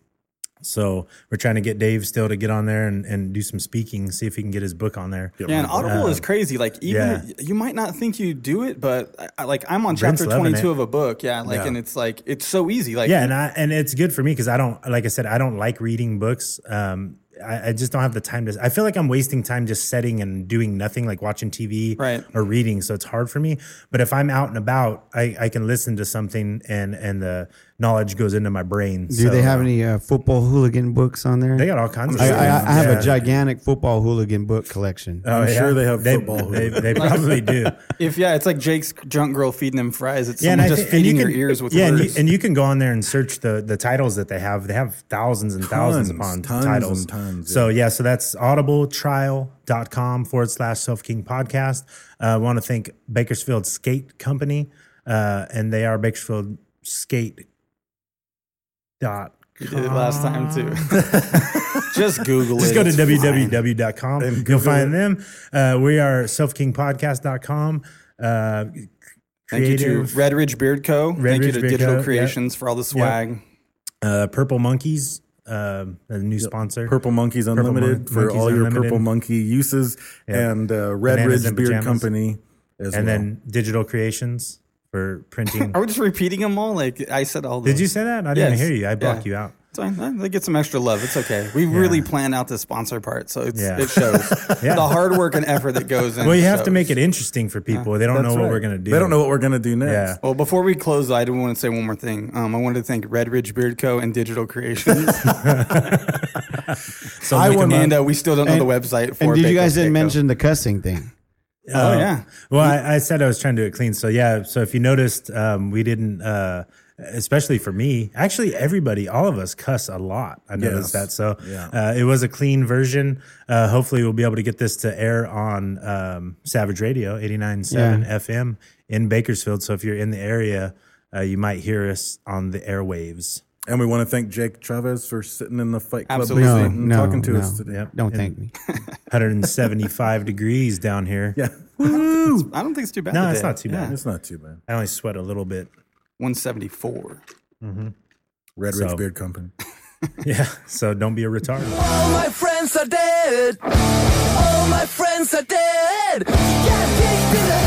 so we're trying to get Dave still to get on there and, and do some speaking, see if he can get his book on there. Yeah, and Audible is crazy. Like, even yeah. you might not think you do it, but I, like I'm on Brent's chapter loving twenty-two it. of a book. Yeah, like, Yeah. and it's like it's so easy. Like, Yeah, and I and it's good for me because I don't, like I said, I don't like reading books. Um, I, I just don't have the time to. I feel like I'm wasting time just sitting and doing nothing, like watching T V Right. or reading. So it's hard for me. But if I'm out and about, I, I can listen to something and and the knowledge goes into my brain. Do they have any uh, football hooligan books on there? They got all kinds of. I, stuff. I, I have Yeah. a gigantic football hooligan book collection. Oh, I'm sure they have They, football. they, they probably do. if yeah, it's like Jake's drunk girl feeding him fries. It's Yeah, someone I just thi- and feeding you your can- ears with yeah, and you, words. and you can go on there and search the the titles that they have. They have thousands and thousands Tons, upon tons titles. and tons, So yeah, so that's audibletrial.com forward slash Sofa King podcast. Uh, I want to thank Bakersfield Skate Company, uh, and they are Bakersfield Skate. Dot You did it last time too. Just Google Just it. go to It's w fine. w w dot com. And You'll Google find them. Uh, we are sofa king podcast dot com. Uh, Thank you to creative- Red Ridge Beard Co. Red Thank Ridge you to Beard Digital Co, yeah. Creations for all the swag. uh, Purple Monkeys. Uh, um, a new sponsor. Purple Monkeys Purple Unlimited Mon- for Monkeys all your Unlimited. Purple Monkey uses, Yeah. and uh, Red Bananas Ridge and Beard Pajamas. Company as And well. then Digital Creations for printing. Are we just repeating them all? Like I said all those. Did you say that? I didn't Yes. hear you. I blocked Yeah. you out. It's fine. Uh, They get some extra love. It's okay. We really planned out the sponsor part, so it's, Yeah. it shows. Yeah. The hard work and effort that goes in. Well, you have to shows. make it interesting for people. They don't know That's what right. we're going to do. They don't know what we're going to do next. Yeah. Well, before we close, I do want to say one more thing. Um, I wanted to thank Red Ridge Beard Co. and Digital Creations. So I make want- them and up. uh, we still don't know And- the website for And did you Baco guys didn't Baco. mention the cussing thing? Oh, Uh, yeah. Well, I, I said I was trying to do it clean. So yeah. So if you noticed, um, we didn't, uh, especially for me, actually everybody, all of us cuss a lot. I noticed Yes. that. So Yeah. uh, it was a clean version. Uh, hopefully we'll be able to get this to air on um, Savage Radio, eighty-nine point seven Yeah. F M in Bakersfield. So if you're in the area, uh, you might hear us on the airwaves. And we want to thank Jake Chavez for sitting in the Fight Club Absolutely. booth No, and no, talking to no. us today. Yep. Don't And thank me. one hundred seventy-five degrees down here. Yeah, I don't think it's too bad. No, today. it's not too bad. it's not too bad. I only sweat a little bit. one seventy-four. Red Ridge So- Beard Company. Yeah. So don't be a retard. All my friends are dead. All my friends are dead. Get kicked in the